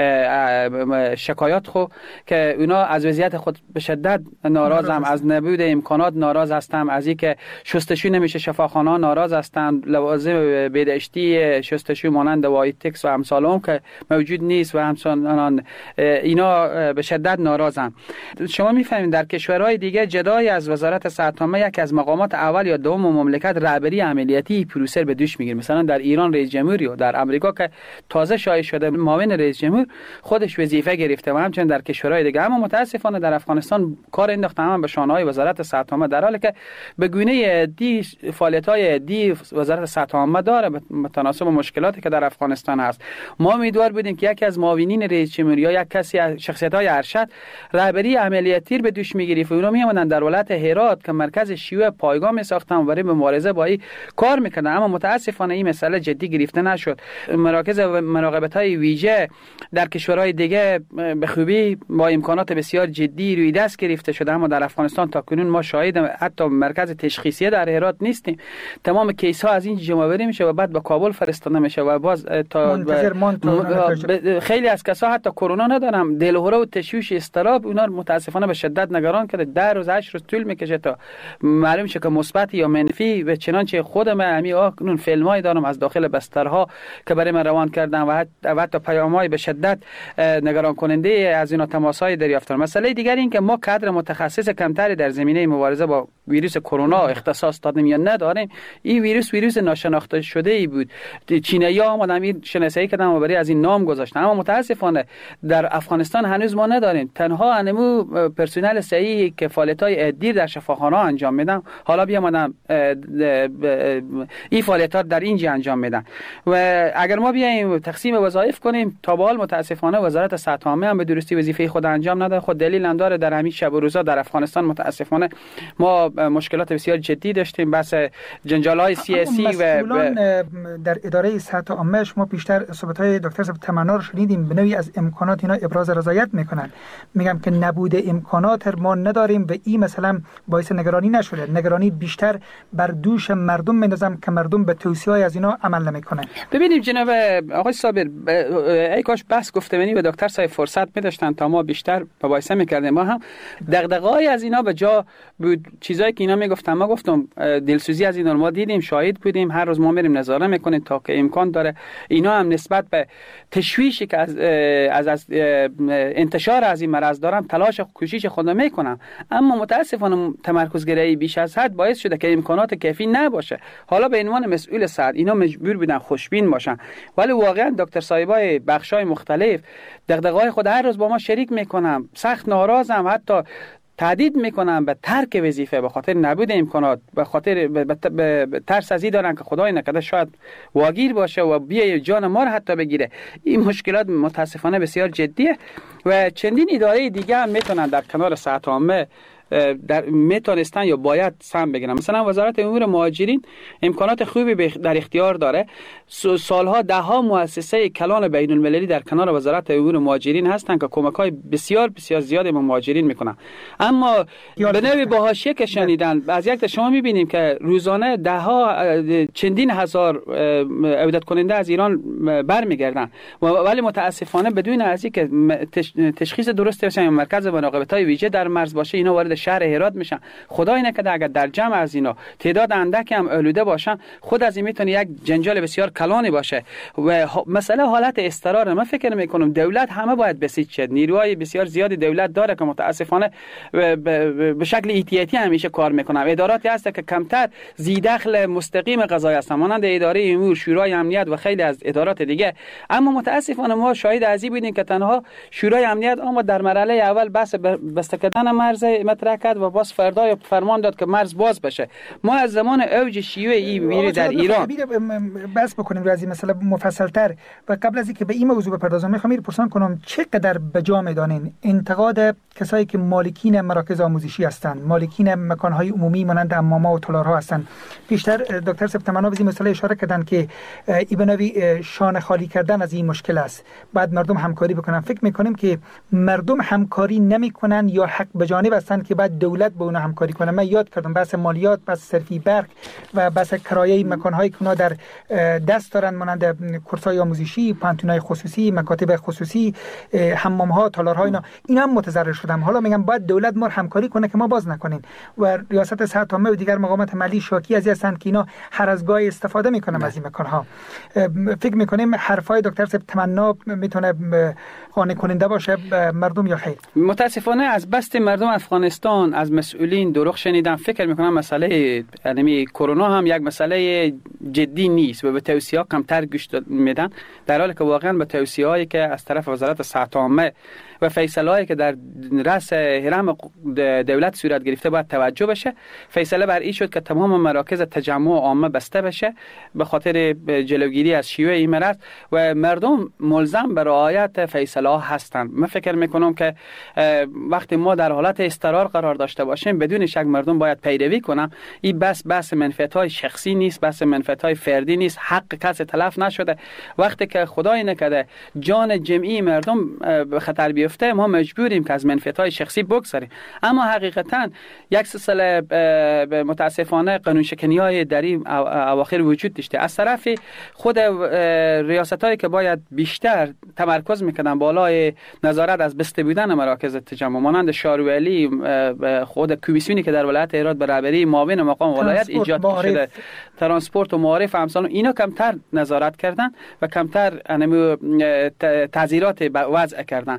شکایات خو که اونا از وضعیت خود به شدت ناراضم، از نبود امکانات ناراض هستم، از اینکه شستشو نمیشه شفاخانه ناراض هستند، لوازم بهداشتی شستشو مانند وایتکس و امثال اون که موجود نیست و همچنان اینا به شدت ناراضم. شما میفهمید در کشورهای دیگه جدای از وزارت صحت عامه یک از مقامات اول یا دوم مملکت رهبری عملیاتی پروسه به دوش میگیره. مثلا در ایران رئیس جمهوری و در امریکا که تازه شایع شده معاون رئیس جمهور خودش وظیفه گرفته و همچنین در کشورهای دیگه. اما متاسفانه در افغانستان کار انداخته هم به شانه‌های وزارت صحت عامه، در حالی که به گونه دی فعالیت‌های دی وزارت صحت عامه داره متناسب مشکلاتی که در افغانستان هست. ما امیدوار بودیم که یکی از معاونین رئیس جمهوری یا یک کسی از شخصیت‌های ارشد رهبری عملیاتی به دوش می‌گرفت و اونا می‌آمدن در ولایت هرات که مرکز شیوع پایگاه می‌ساختن و برای مبارزه با این کار می‌کردن. اما متاسفانه این مسئله جدی گرفته نشد. مراکز مراقبت‌های ویژه در کشورهای دیگه به خوبی با امکانات بسیار جدی روی دست گرفته شده، اما در افغانستان تا کنون ما شاهد حتی مرکز تشخیصی در هرات نیستیم. تمام کیس ها از این جمع آوری میشه و بعد به کابل فرستاده میشه و باز تا خیلی از کسا حتی کرونا ندارم، دلهره و تشویش اضطراب اونا متاسفانه به شدت نگران کرده. 10 روز 8 روز طول میکشه تا معلوم شه که مثبت یا منفی. و چنانچه خودم همین فیلمای دارم از داخل بسترها که برای من روان کردن و حتی پیام‌های به شدت نگران کننده از اینا تماس‌های دریافتم. مسئله دیگر این که ما کادر متخصص کمتری در زمینه مبارزه با ویروس کرونا اختصاص دادیم یا نداریم. این ویروس ناشناخته شده ای بود. چینی‌ها اومدن این شناسایی کردن و برای از این نام گذاشتن، اما متاسفانه در افغانستان هنوز ما نداریم. تنها انمو پرسنل صحیحی که فعالیت‌های دیر در شفاخانه انجام میدن، حالا بیامدن این فعالیت‌ها در اینجا انجام میدن. و اگر ما بیایم تقسیم وظایف کنیم، تا به حال متاسفانه وزارت صحت عامه هم به درستی وظیفه خود انجام نده. خود دلیل هم داره، در همین شب و روزا در افغانستان متاسفانه ما مشکلات بسیار جدی داشتیم، بس جنجال‌های سیاسی و در اداره صحت عامه شما بیشتر صحبت‌های دکتر تمنا رو شنیدیم، به نوعی از امکانات اینا ابراز رضایت میکنن. میگم که نبود امکانات ما نداریم و این مثلا باعث نگرانی نشده. نگرانی بیشتر بر دوش مردم میندازم که مردم به توصیه‌های از اینا عمل نمیکنن. ببینیم جناب آقای صابر، ای کاش بس گفتمانی و دکتر صاحب فرصت می‌داشتن تا ما بیشتر مباحثه می‌کردیم. ما هم دغدغه‌ای از اینا به جا بود، چیزایی که اینا میگفتن ما گفتم دلسوزی از اینا ما دیدیم، شاهد بودیم، هر روز ما میریم نظاره میکنیم تا که امکان داره. اینا هم نسبت به تشویشی که از انتشار از این مرض دارم تلاش و کوشش خودم میکنم، اما متاسفانه تمرکزگرایی بیش از حد باعث شده که امکانات کافی نباشه. حالا به عنوان مسئول صحت اینا مجبور بودن خوشبین باشن، ولی واقعا دکتر صاحبای بخشای مختلف دغدغه‌های خود هر روز با ما شریک میکنم، سخت ناراضم، حتی تهدید میکنن به ترک وظیفه به خاطر نبود امکانات، به خاطر به ترس از این دارن که خدای نکرده شاید واگیر باشه و بیای جان ما رو حتی بگیره. این مشکلات متاسفانه بسیار جدیه و چندین اداره دیگه هم میتونن در کنار صحت عامه میتونستن یا باید سهم بگیرن. مثلا وزارت امور مهاجرین امکانات خوبی در اختیار داره. سالها ده ها مؤسسه کلان بین المللی در کنار وزارت امور مهاجرین هستن که کمک‌های بسیار بسیار زیادی به مهاجرین میکنن، اما به نوعی با حاشیه کشانیدن. از یک شما میبینیم که روزانه ده ها چندین هزار عودت کننده از ایران برمیگردن، ولی متاسفانه بدون از اینکه تشخیص درستی باشه یا مرکز مراقبت‌های ویژه در مرز باشه، اینا وارد شهر هرات میشن. خدای نکرده اگر در جمع از اینا تعداد اندکی هم آلوده باشن، خود از این میتونه یک جنجال بسیار کلانی باشه. و مسئله حالت اضطرار، من فکر میکنم دولت همه باید بسیج شد. نیروهای بسیار زیادی دولت داره که متاسفانه به شکل احتیاطی همیشه کار میکنن. اداراتی هست که کمتر ذی‌دخل مستقیم قضایی هستن، مانند اداره امور، شورای امنیت و خیلی از ادارات دیگه. اما متاسفانه ما شاهد از این بودیم که تنها شورای امنیت اما در مرحله اول بس بسته کردن مرز مطرح کرد و باز فردا فرمان داد که مرز باز بشه. ما از زمان اوج شیوع این ویروس در ایران بحث بکنیم روی این مسئله مفصل‌تر و قبل از اینکه به این موضوع بپردازم میخوام پرسان کنم چقدر به جا میدانین انتقاد کسایی که مالکین مراکز آموزشی هستند، مالکین مکان‌های عمومی مانند حمام‌ها و تالارها هستند. بیشتر دکتر سبتمنا به این مسئله اشاره کردن که ایبنوی شانه خالی کردن از این مشکل است. بعد مردم همکاری بکنن. فکر میکنیم که مردم همکاری نمیکنن یا حق به جانب هستند که بعد دولت با اونها همکاری کنه. من یاد کردم بحث مالیات، بحث صرفی برق و بحث کرایه مکان‌هایی که اونا در دست دارن مانند کورس‌های آموزشی، پانتون‌های خصوصی، مکاتب خصوصی، حمام‌ها، تالارها، اینا هم متضرر شدن. حالا میگم باید دولت ما همکاری کنه که ما باز نکنین و ریاست صحت عامه و دیگر مقامات ملی شاکی از هستند که اینا هر از گاهی استفاده میکنن از این مکان‌ها. فکر میکنیم حرفای دکتر تمنا میتونه قانع کننده باشه مردم یا خیر؟ متاسفانه از بست مردم افغانستان از مسئولین دروغ شنیدن. فکر میکنم مسئله کرونا هم یک مسئله جدی نیست و به توصیه‌ها کمتر گوش میدن، در حالی که واقعا به توصیه‌هایی که از طرف وزارت صحت عامه و فیصله‌ای که در رأس هرم دولت صورت گرفته باید توجه بشه. فیصله بر این شد که تمام مراکز تجمع عامه بسته بشه به خاطر جلوگیری از شیوع این مرض و مردم ملزم به رعایت فیصله ها هستند. من فکر میکنم که وقتی ما در حالت اضطرار قرار داشته باشیم بدون شک مردم باید پیروی کنن. این بس منفعت های شخصی نیست، بس منفعت های فردی نیست، حق کسی تلف نشده. وقتی که خدای نکرده جان جمعی مردم به خطر بیفته ما مجبوریم که از منفعت های شخصی بگذریم. اما حقیقتا یک سلسله متاسفانه قانون شکنی های در این اواخر وجود داشته. از طرف خود ریاست هایی که باید بیشتر تمرکز میکنن بالای نظارت از بسته بودن مراکز تجمع مانند شارولی، خود کمیسیونی که در ولایت هرات به رهبری معاون مقام ولایت ایجاد شده، ترانسپورت و معارف امثال اینا کمتر نظارت کردن و کمتر تعزیرات وضع کردن.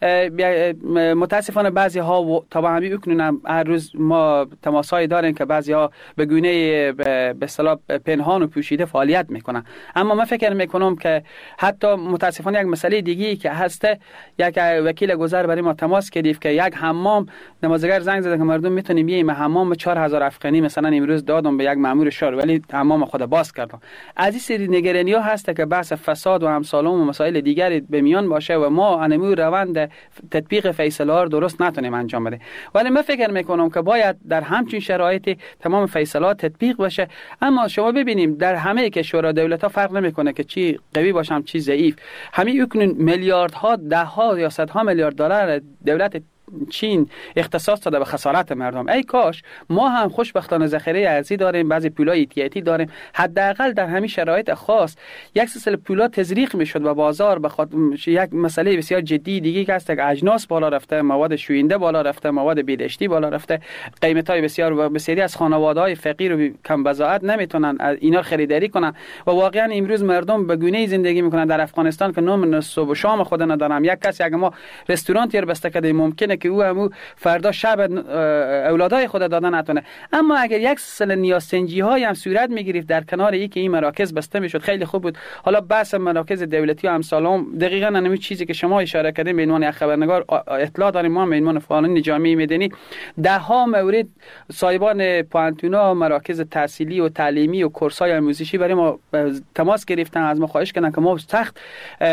متاسفانه بعضی ها تا به همین اکنون هر روز ما تماسایی داریم که بعضی ها به گونه به اصطلاح پنهان و پوشیده فعالیت میکنن. اما من فکر میکنم که حتی متاسفانه یک مسئله دیگه‌ای که هسته، یک وکیل گذر برای ما تماس گرفت که یک حمام نمازگر زنگ زده که مردم میتونیم بیایم حمام 4000 افغانی مثلا امروز دادم به یک مأمور شهر ولی حمام خود باز کردم. از این سری نگرانی ها هست که بحث فساد و امثال و مسائل دیگری به میان باشه و ما انمو روند تطبیق فیصله ها درست نتونیم انجام بدیم. ولی من فکر میکنم که باید در همچین شرایطی تمام فیصلات تطبیق بشه. اما شما ببینیم در همه کشورها دولت‌ها فرق نمیکنه که چی قوی باشه هم چی ضعیف. همین اکنون میلیاردها، ده‌ها یا صدها میلیارد دلار دولت چین اختصاص داده به خسارت مردم. ای کاش ما هم خوشبختانه ذخیره ارزی داریم، بعضی پولای ایتیاتی داریم، حداقل در همین شرایط خاص یک سلسله پولا تزریق میشد به بازار. یک مسئله بسیار جدی دیگه که هست که اجناس بالا رفته، مواد شوینده بالا رفته، مواد بیدشتی بالا رفته، قیمت‌های بسیار و بسیاری از خانواده‌های فقیر و کم بضاعت نمیتونن اینا خریداری کنن و واقعا امروز مردم به گونه‌ای زندگی میکنن در افغانستان که نون صبح و شام خود ندارن. یک کسی اگه ما رستورانتی رو بسته کنیم ممکنه که او همو فردا شب اولادای خود دادن نتونه. اما اگر یک سلسله نیازسنجی های هم صورت میگرفت در کنار ای که این مراکز بسته میشد خیلی خوب بود. حالا بحث مراکز دولتی و امثالهم دقیقاً همین چیزی که شما اشاره کردین به عنوان خبرنگار اطلاع داریم، ما به عنوان فعالان جامعه میدنی ده ها مورد صاحبان پانتونا، مراکز تحصیلی و تعلیمی و کورس‌های آموزشی برای ما تماس گرفتن، از ما خواهش کردن که ما سخت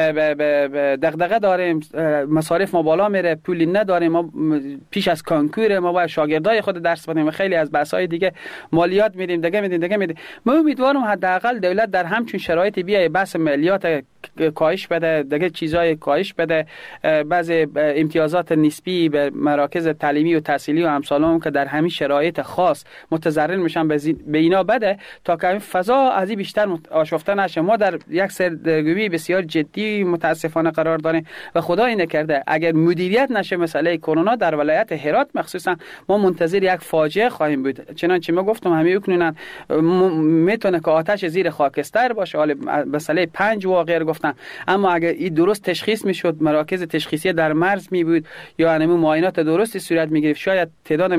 دغدغه داریم، مصارف ما بالا میره، پولی نداریم، ما پیش از کنکور ما باید شاگردای خود درس بدیم و خیلی از بحث‌های دیگه مالیات میدیم دیگه میدیم. ما امیدوارم حداقل دولت در همچین شرایطی بیای بحث مالیات کاهش بده، دیگه چیزای کاهش بده، بعضی امتیازات نسبی به مراکز تعلیمی و تحصیلی و امثالهم که در همین شرایط خاص متضرر میشن به اینا بده تا که این فضا از این بیشتر آشفته نشه. ما در یک سرگرمی بسیار جدی متاسفانه قرار داریم و خدای نکرده اگر مدیریت نشه مسئله کرونا در ولایت هرات مخصوصا ما منتظر یک فاجعه خواهیم بود. چنانچه ما گفتم همین اکنون میتونه که آتش زیر خاکستر باشه. حالا مسئله 5 واقعه گفتن، اما اگر این درست تشخیص میشد، مراکز تشخیصی در مرز می بود یا همون معاینات درستی صورت میگرفت، شاید تعداد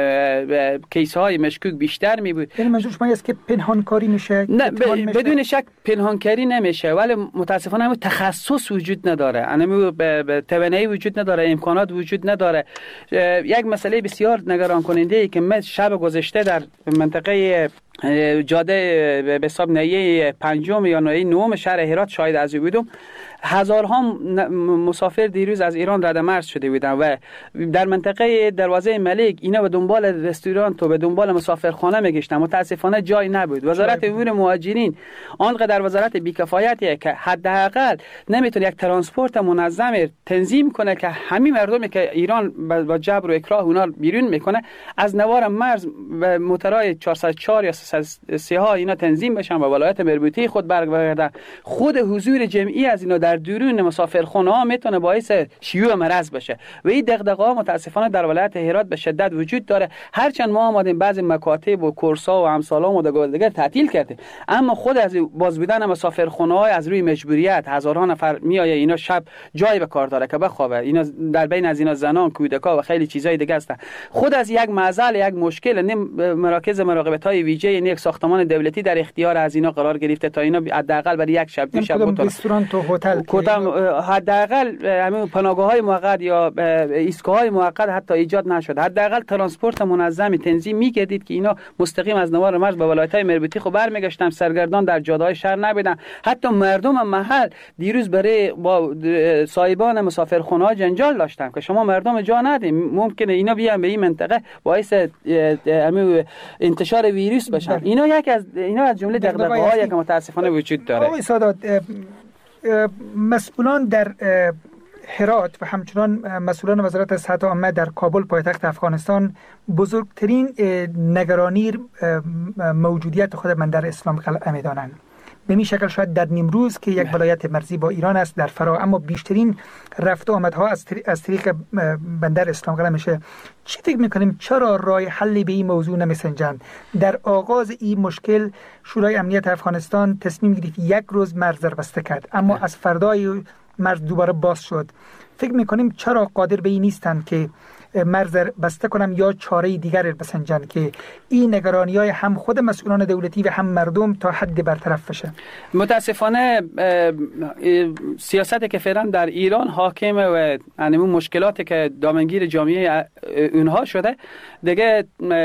کیس های مشکوک بیشتر می بود. یعنی منظور شما است که پنهانکاری میشه؟ نه بدون شک پنهانکاری نمیشه، ولی متاسفانه همون تخصص وجود نداره، همون توانایی وجود نداره، امکانات وجود نداره. یک مسئله بسیار نگران کننده ای که من شب گذشته در منطقه جاده به حساب نهیه 5 یا نهیه 9 شهر هرات شاهد از بودم. هزارها مسافر دیروز از ایران رد مرز شده بودن و در منطقه دروازه ملک اینا به دنبال رستوران و به دنبال مسافرخانه میگشتن. متاسفانه جای نبود. وزارت امور مهاجرین آنقدر وزارت بی‌کفایتیه که حداقل نمیتونه یک ترانسپورت منظم تنظیم کنه که همین مردمی که ایران با جبر و اکراه اونا بیرون میکنه از نوار مرز و موترهای 404 یا 303 ها اینا تنظیم بشن و ولایت مربوطه خود برگردن. خود حضور جمعی از اینا در درون مسافرخانه ها میتونه باعث شیوع مرض بشه و این دغدغه ها متاسفانه در ولایت هرات به شدت وجود داره. هرچند ما آمدیم بعضی مکاتب و کورس‌ها و امثالام و دیگر تعطیل کردیم، اما خود از باز بودن مسافرخانه ها از روی مجبوریت هزاران نفر میآیه اینا شب جای به کار داره که بخوابه. اینا در بین از اینا زنان، کودکان و خیلی چیزای دیگه هستن. خود از یک معضل، یک مشکل مراکز مراقبت‌های ویژه یعنی یک ساختمان دولتی در اختیار از اینا قرار گرفته تا اینا حداقل برای یک شب دو شب رستوران و هتل حداقل همین پناهگاه‌های موقت یا ایستگاه‌های موقت حتی ایجاد نشد. حداقل ترانسپورت منظم تنظیم می‌کردید که اینا مستقیم از نوار مرز به ولایت‌های مربوطه خب برمیگشتن، سرگردان در جاده‌های شهر نبودن. حتی مردم محل دیروز برای با صاحبان مسافرخانه‌ها جنجال داشتن که شما مردم جا ندید، ممکنه اینا بیان به این منطقه باعث انتشار ویروس بشن. اینا از جمله دغدغه‌هایی که متاسفانه وجود داره. آقای سادات، مسئولان در هرات و همچنان مسئولان وزارت صحت عامه در کابل پایتخت افغانستان بزرگترین نگرانی موجودیت خود بندر اسلام قلعه می‌دانند. به این شکل شاید در نیمروز که یک ولایت مرزی با ایران است در فرا، اما بیشترین رفت و آمدها از طریق بندر اسلام قلعه میشه. چی فکر میکنیم چرا راه حلی به این موضوع نمیسنجند؟ در آغاز این مشکل شورای امنیت افغانستان تصمیم گرفت یک روز مرز را بسته کرد، اما از فردای مرز دوباره باز شد. فکر میکنیم چرا قادر به این نیستند که مرز بسته کنم یا چاره دیگر بسنجن که این نگرانی‌های هم خود مسئولان دولتی و هم مردم تا حد برطرف بشه؟ متاسفانه سیاستی که فعلا در ایران حاکمه و همون مشکلاتی که دامنگیر جامعه اونها شده دیگه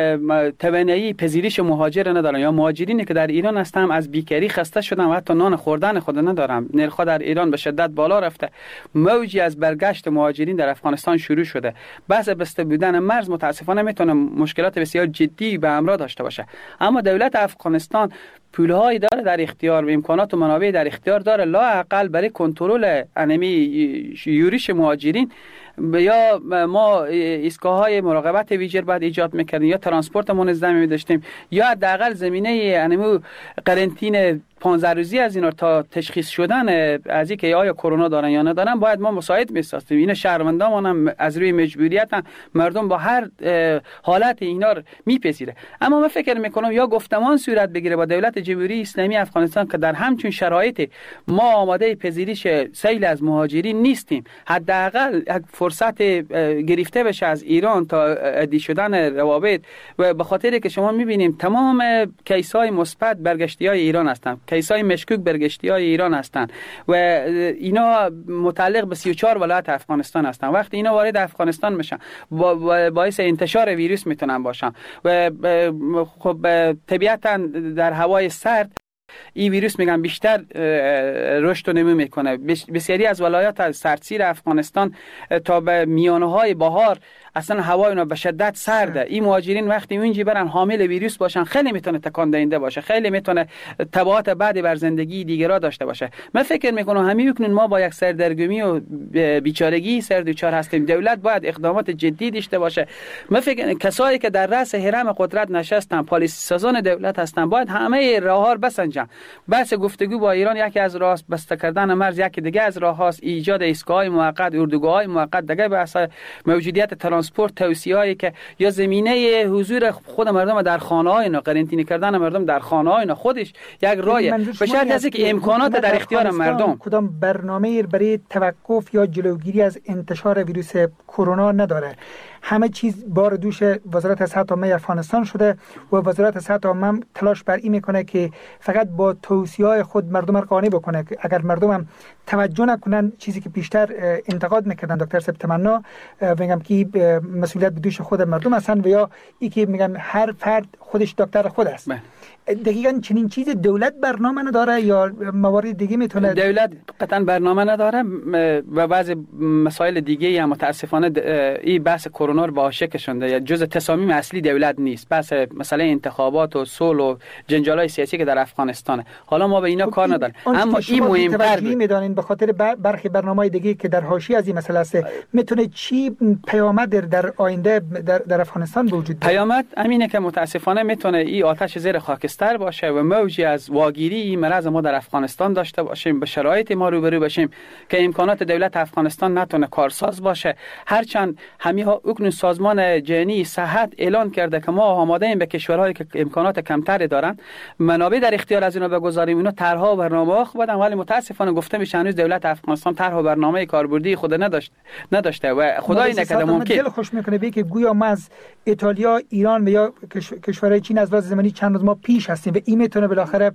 توانایی پذیرش مهاجر ندارن، یا مهاجرینی که در ایران هستن از بیکاری خسته شدن و حتی نان خوردن خود ندارن. نرخ‌ها در ایران به شدت بالا رفته، موجی از برگشت مهاجرین در افغانستان شروع شده. بحث بسته بودن مرز متاسفانه میتونه مشکلات بسیار جدی به همراه داشته باشه، اما دولت افغانستان پولهایی داره در اختیار و امکانات و منابع در اختیار داره لااقل برای کنترل انمی یورش مهاجرین. یا ما ایستگاه‌های مراقبت ویژه بعد ایجاد می‌کردیم یا ترانسپورت منظم می‌داشتیم یا حداقل زمینه انمی قرنطینه 15 روزی از اینا تا تشخیص شدن از اینکه آیا کرونا دارن یا ندارن باید ما مساعد می‌سازیم. اینا شهروندان هم از روی مجبوریت مردم با هر حالت اینا رو میپذیره. اما من فکر میکنم یا گفتمان صورت بگیره با دولت جمهوری اسلامی افغانستان که در همچون شرایط ما آماده پذیرش سیل از مهاجرین نیستیم، حداقل فرصت گرفته بشه از ایران تا ادی شدن روابط. و به خاطر که شما میبینیم تمام کیس‌های مثبت برگشتی‌های ایران هستند، کیس‌های مشکوک برگشتی‌های ایران هستند و اینا متعلق به 34 ولایت افغانستان هستند. وقتی اینا وارد افغانستان میشن باعث انتشار ویروس میتونن باشن و خب طبیعتاً در هوای سرد این ویروس میگن بیشتر رشد و نمو میکنه. بسیاری از ولایات سردسیر افغانستان تا به میانه های بهار اصلا هوای اونا به شدت سرده. این مهاجرین وقتی اونجا برن حامل ویروس باشن خیلی میتونه تکان دهنده باشه، خیلی میتونه تبعات بعدی بر زندگی دیگران داشته باشه. من فکر میکنم همین بکنن ما با یک سردرگمی و بیچارگی سردوچار هستیم. دولت باید اقدامات جدی داشته باشه. من فکر کسایی که در رأس هرم قدرت نشستن، پالیسی سازان دولت هستن، باید همه راه‌ها بسنجن. بحث گفتگو با ایران یکی از راه بسته کردن مرز، یکی دیگه از راه‌هاست ایجاد ایستگاه‌های موقت، اردوگاه‌های موقت، دیگه بحث موجودیت ترانسپورت، توصیه‌ای که یا زمینه حضور خود مردم در خانه‌های اینا، قرنطینه کردن مردم در خانه‌های اینا خودش یک راهه، به شرط از اینکه امکانات در اختیار مردم. کدام برنامه برای توقف یا جلوگیری از انتشار ویروس کرونا نداره؟ همه چیز بار دوش وزارت صحت عامه افغانستان شده و وزارت صحت عامه تلاش بر این میکنه که فقط با توصیه‌های خود مردم را قانع بکنه. اگر مردم هم توجه نکنن، چیزی که بیشتر انتقاد میکردن دکتر سبتمنا، میگم که مسئولیت به دوش خود مردم هستن و یا ای که میگم هر فرد خودش دکتر خود است. دقیقاً چنین چیز دولت برنامه نداره یا موارد دیگه میتونه؟ دولت قطعا برنامه نداره و بعضی مسائل دیگه هم متاسفانه این بحث کرونا رو باشه کشونده یا جزء تصامیم اصلی دولت نیست. بحث مسئله انتخابات و صلح و جنجال‌های سیاسی که در افغانستانه، حالا ما به اینا کار نداریم. اما این مهم‌تر میدانین به خاطر برخی برنامه‌های دیگه که در حاشیه از این مسئله است، میتونه چی پیامد در آینده در افغانستان وجود داره؟ پیامد همینه که متاسفانه میتونه این آتش زیر خاکستر باشه و موجی از واگیری این مرض ما در افغانستان داشته باشیم، به شرایط ما روبرو باشیم که امکانات دولت افغانستان نتونه کارساز باشه. هرچند همیها اکنون سازمان جهانی صحت اعلان کرده که ما آماده ایم به کشورهایی که امکانات کمتری دارن منابع در اختیار از اینا بگذاریم، اینا طرح‌ها و برنامه‌ها بدن، ولی متاسفانه گفته میشه هنوز دولت افغانستان طرح و برنامه کاربردی خود نداشته و خدای نکرده ممکن دل خوش میکنه به که گویا ما از ایتالیا، ایران و یا کشور کشورهای چین از لحاظ زمانی چند روز ما پیش هستیم و این میتونه بالاخره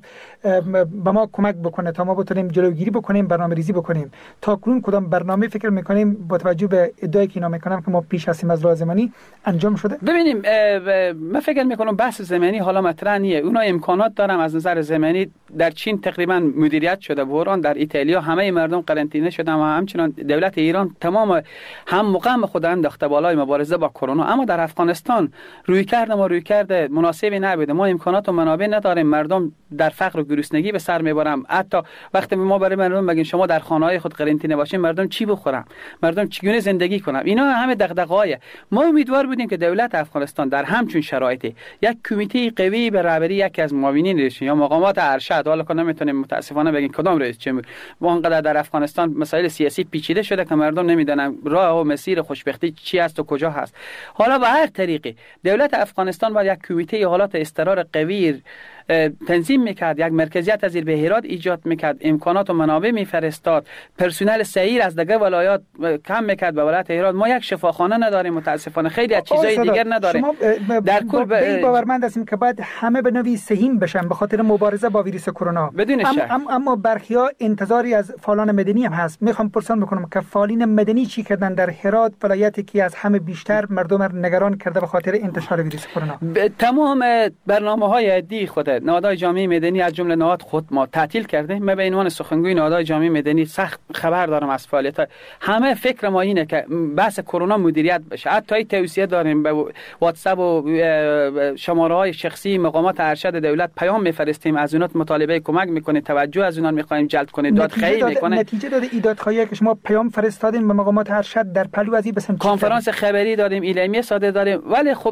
به ما کمک بکنه تا ما بتونیم جلوگیری بکنیم، برنامه‌ریزی بکنیم. تا کنون کدام برنامه فکر میکنیم با توجه به ادعایی که اینا میکنم که ما پیش هستیم از لحاظ زمانی انجام شده؟ ببینیم، من فکر میکنم بحث زمانی حالا مطرح نیه. اونا امکانات دارن از نظر زمانی. در چین تقریبا مدیریت شده بحران، در ایتالیا همه مردم قرنطینه شدن و همچنان دولت ایران تمام هم مقام خود انداخته بالای مبارزه با کرونا. اما در افغانستان رویکرد مناسبی نبوده. ما امکانات و منابع نداریم، مردم در فقر و گرسنگی به سر میبرن. حتی وقتی ما برای مردم بگیم شما در خانه‌های خود قرنطینه باشین، مردم چی بخورن؟ مردم چگونه زندگی کنن؟ اینا همه دغدغه‌های ما. امیدوار بودیم که دولت افغانستان در همچون شرایطی یک کمیته قوی به رهبری یکی از معاونین رئیس یا مقامات ارشد، حالا که نمیتونیم متاسفانه بگیم کدام رئیس جمهور، وانقدر در افغانستان مسائل سیاسی پیچیده شده که مردم نمیدونن راه و مسیر خوشبختی چی است و کجا هست. حالا به هر طریقی دولت افغانستان باید یک کمیته حالات اضطرار قوی تنظیم میکرد، یک مرکزیت از به هرات ایجاد میکرد، امکانات و منابع میفرستاد، پرسنل سیر از دیگه ولایات کم میکرد به ولایت هرات. ما یک شفاخانه نداریم متاسفانه، خیلی از چیزای دیگر نداریم. در کل باورمند هستیم که باید همه به نوعی سهیم بشن به خاطر مبارزه با ویروس کرونا. اما برخیا انتظاری از فعالان مدنی هم هست. میخوام پرسان بکنم که فعالین مدنی چی کردن در هرات، ولایتی که از همه بیشتر مردم نگران کرده به خاطر انتشار ویروس کرونا؟ تمام برنامه‌های عادی خود نهادهای جامعه مدنی از جمله نهاد خود ما تعطیل کرده. من به عنوان سخنگوی نهادهای جامعه مدنی سخت خبر دارم از فعالیت همه. فکر ما اینه که بحث کرونا مدیریت بشه. حتی توصیه داریم به واتساپ و شماره‌های شخصی مقامات ارشد دولت پیام میفرستیم، از اونها مطالبه کمک میکنیم، توجه از اونها میخوایم جلب کنیم، دادخواهی میکنه. نتیجه داده این دادخواهی که شما پیام فرستادین به مقامات ارشد در پلو از این بسم کنفرانس خبری دادیم، اعلامیه صادر دادیم، ولی خب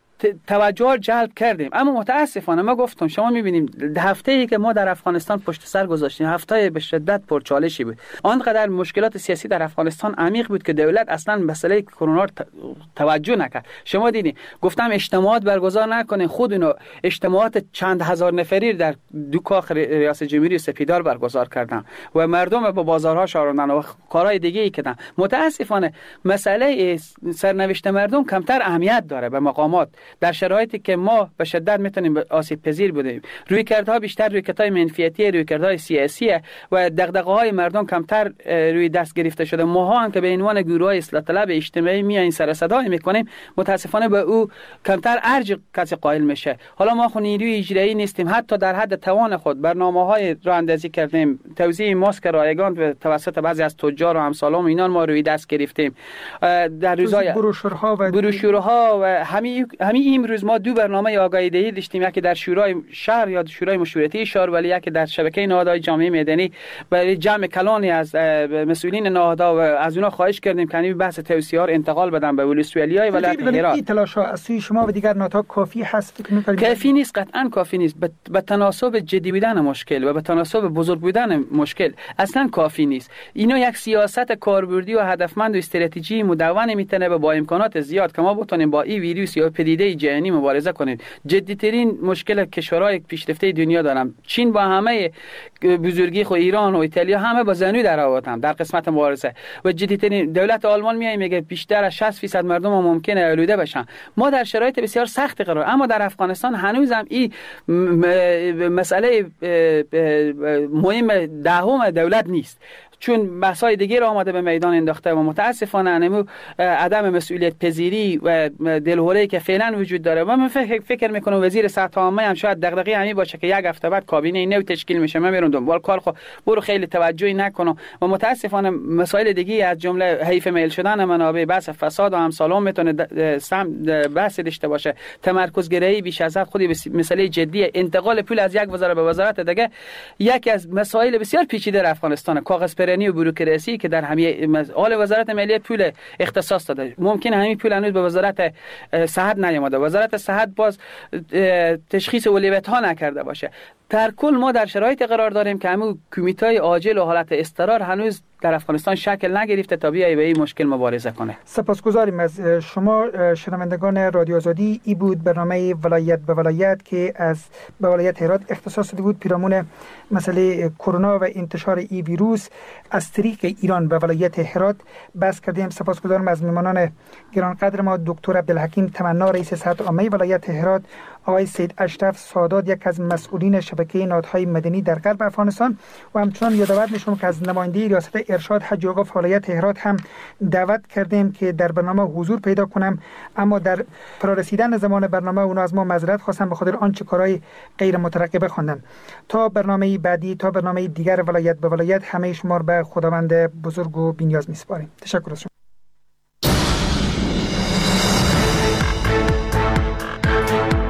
توجه جلب کردیم. اما متاسفانه ما گفتم شما میبینیم هفته‌ای که ما در افغانستان پشت سر گذاشتیم هفته به شدت پرچالشی بود. آنقدر مشکلات سیاسی در افغانستان عمیق بود که دولت اصلا مسئله کرونا توجه نکرد. شما دیدین گفتم اجتماعات برگزار نکنین، خود اینو اجتماعات چند هزار نفری در دو کاخ ریاست جمهوری سپیدار برگزار کردن و مردم به بازارها شاروندن و کارهای دیگه ای کردن. متاسفانه مسئله سرنوشت مردم کمتر اهمیت داره به مقامات در شرایطی که ما به شدت میتونیم آسیب پذیر بودیم. رویکردها بیشتر رویکردهای منفیتی، رویکردهای سیاسی و دغدغه‌های مردم کمتر روی دست گرفته شده. ما هم که به عنوان گروهای اصلاح طلب اجتماعی میایم سر صدا میکنیم، متاسفانه به او کمتر ارج کسی قائل میشه. حالا ما خو نیروی اجرایی نیستیم، حتی در حد توان خود برنامه‌های راه اندازی کردیم، توزیع ماسک رایگان به توسط بعضی از تجار و همسالان اینا ما روی دست گرفتیم. در روزهای بروشورها و همین امروز ما دو برنامه آگاهی دهی داشتیم، یکی در شورای شهر یا شورای مشورتی شهر، ولی یکی در شبکه نهادهای جامعه مدنی برای جمع کلانی از مسئولین نهادها و از اونا خواهش کردیم که این بحث توصیه‌ها انتقال بدن به ولسوالی‌های ولایت هرات. این تلاش‌ها از سوی شما و دیگر نهادها کافی هست؟ کافی نیست، قطعاً کافی نیست. به تناسب جدی بودن مشکل و به تناسب بزرگ بودن مشکل اصلا کافی نیست. اینا یک سیاست کاربردی و هدفمند و استراتژی مدون میتونه با امکانات زیاد که ما بتونیم با این ویروس یا پدیده جهانی مبارزه کنیم. جدی‌ترین مشکل کشورهای پیشرفته دنیا دارن. چین با همه بزرگی خو ایران و ایتالیا همه با زنوی در آوردن در قسمت مبارزه و جدی‌ترین دولت آلمان میگه بیشتر از 60% مردم ممکنه آلوده بشن. ما در شرایط بسیار سخت قرار، اما در افغانستان هنوزم این مسئله مهم دهم دولت نیست، چون بحث‌های دیگه را آمده به میدان انداخته و متاسفانه انمو عدم مسئولیت پذیری و دلهوری که فعلا وجود داره. و من فکر میکنم وزیر صحت عامه هم شاید دغدغه همین باشه که یک هفته بعد کابینه نو تشکیل میشه، من میرم دنبال کار خو برو خیلی توجهی نکنم. و متاسفانه مسائل دیگه از جمله حیف میل شدن منابع، بحث فساد و همسالون میتونه بحث داشته باشه، تمرکز گرایی بیش از حد خودی مسئله جدیه، انتقال پول از یک وزارت به وزارت دیگه یکی از مسائل بسیار پیچیده در افغانستان، کاغذ و بوروکراسی که در همه حال وزارت مالیه پول اختصاص داده، ممکن همین پول هنوز به وزارت صحت نیامده، وزارت صحت باز تشخیص ولایت‌ها نکرده باشه. در کل ما در شرایط قرار داریم که همون کمیته عاجل و حالت اضطرار هنوز در افغانستان شکل نگرفته تا بیای به این مشکل مبارزه کنه. سپاسگزاریم از شما شنوندگان رادیو آزادی. این بود برنامه ولایت به ولایت که از به ولایت هرات اختصاص داده بود پیرامون مسئله کرونا و انتشار این ویروس از طریق ایران به ولایت هرات بحث کردیم. سپاسگزارم از میهمانان گرانقدر ما، دکتر عبدالحکیم تمنا رئیس صحت عامه ولایت هرات، آقای سید اشرف سادات، یک از مسئولین شبکه نهادهای مدنی در غرب افغانستان، و همچنان یادآور میشم که از نماینده ریاست ارشاد حج و اوقاف ولایت هرات هم دعوت کردیم که در برنامه حضور پیدا کنم، اما در فرارسیدن زمان برنامه اونا از ما معذرت خواستن به خاطر آنچه کارهای غیر مترقبه خواندن. تا برنامه بعدی، تا برنامه دیگر ولایت به ولایت، همه شما به خداوند بزرگ و بی‌نیاز می‌سپاریم. تشکر از شما.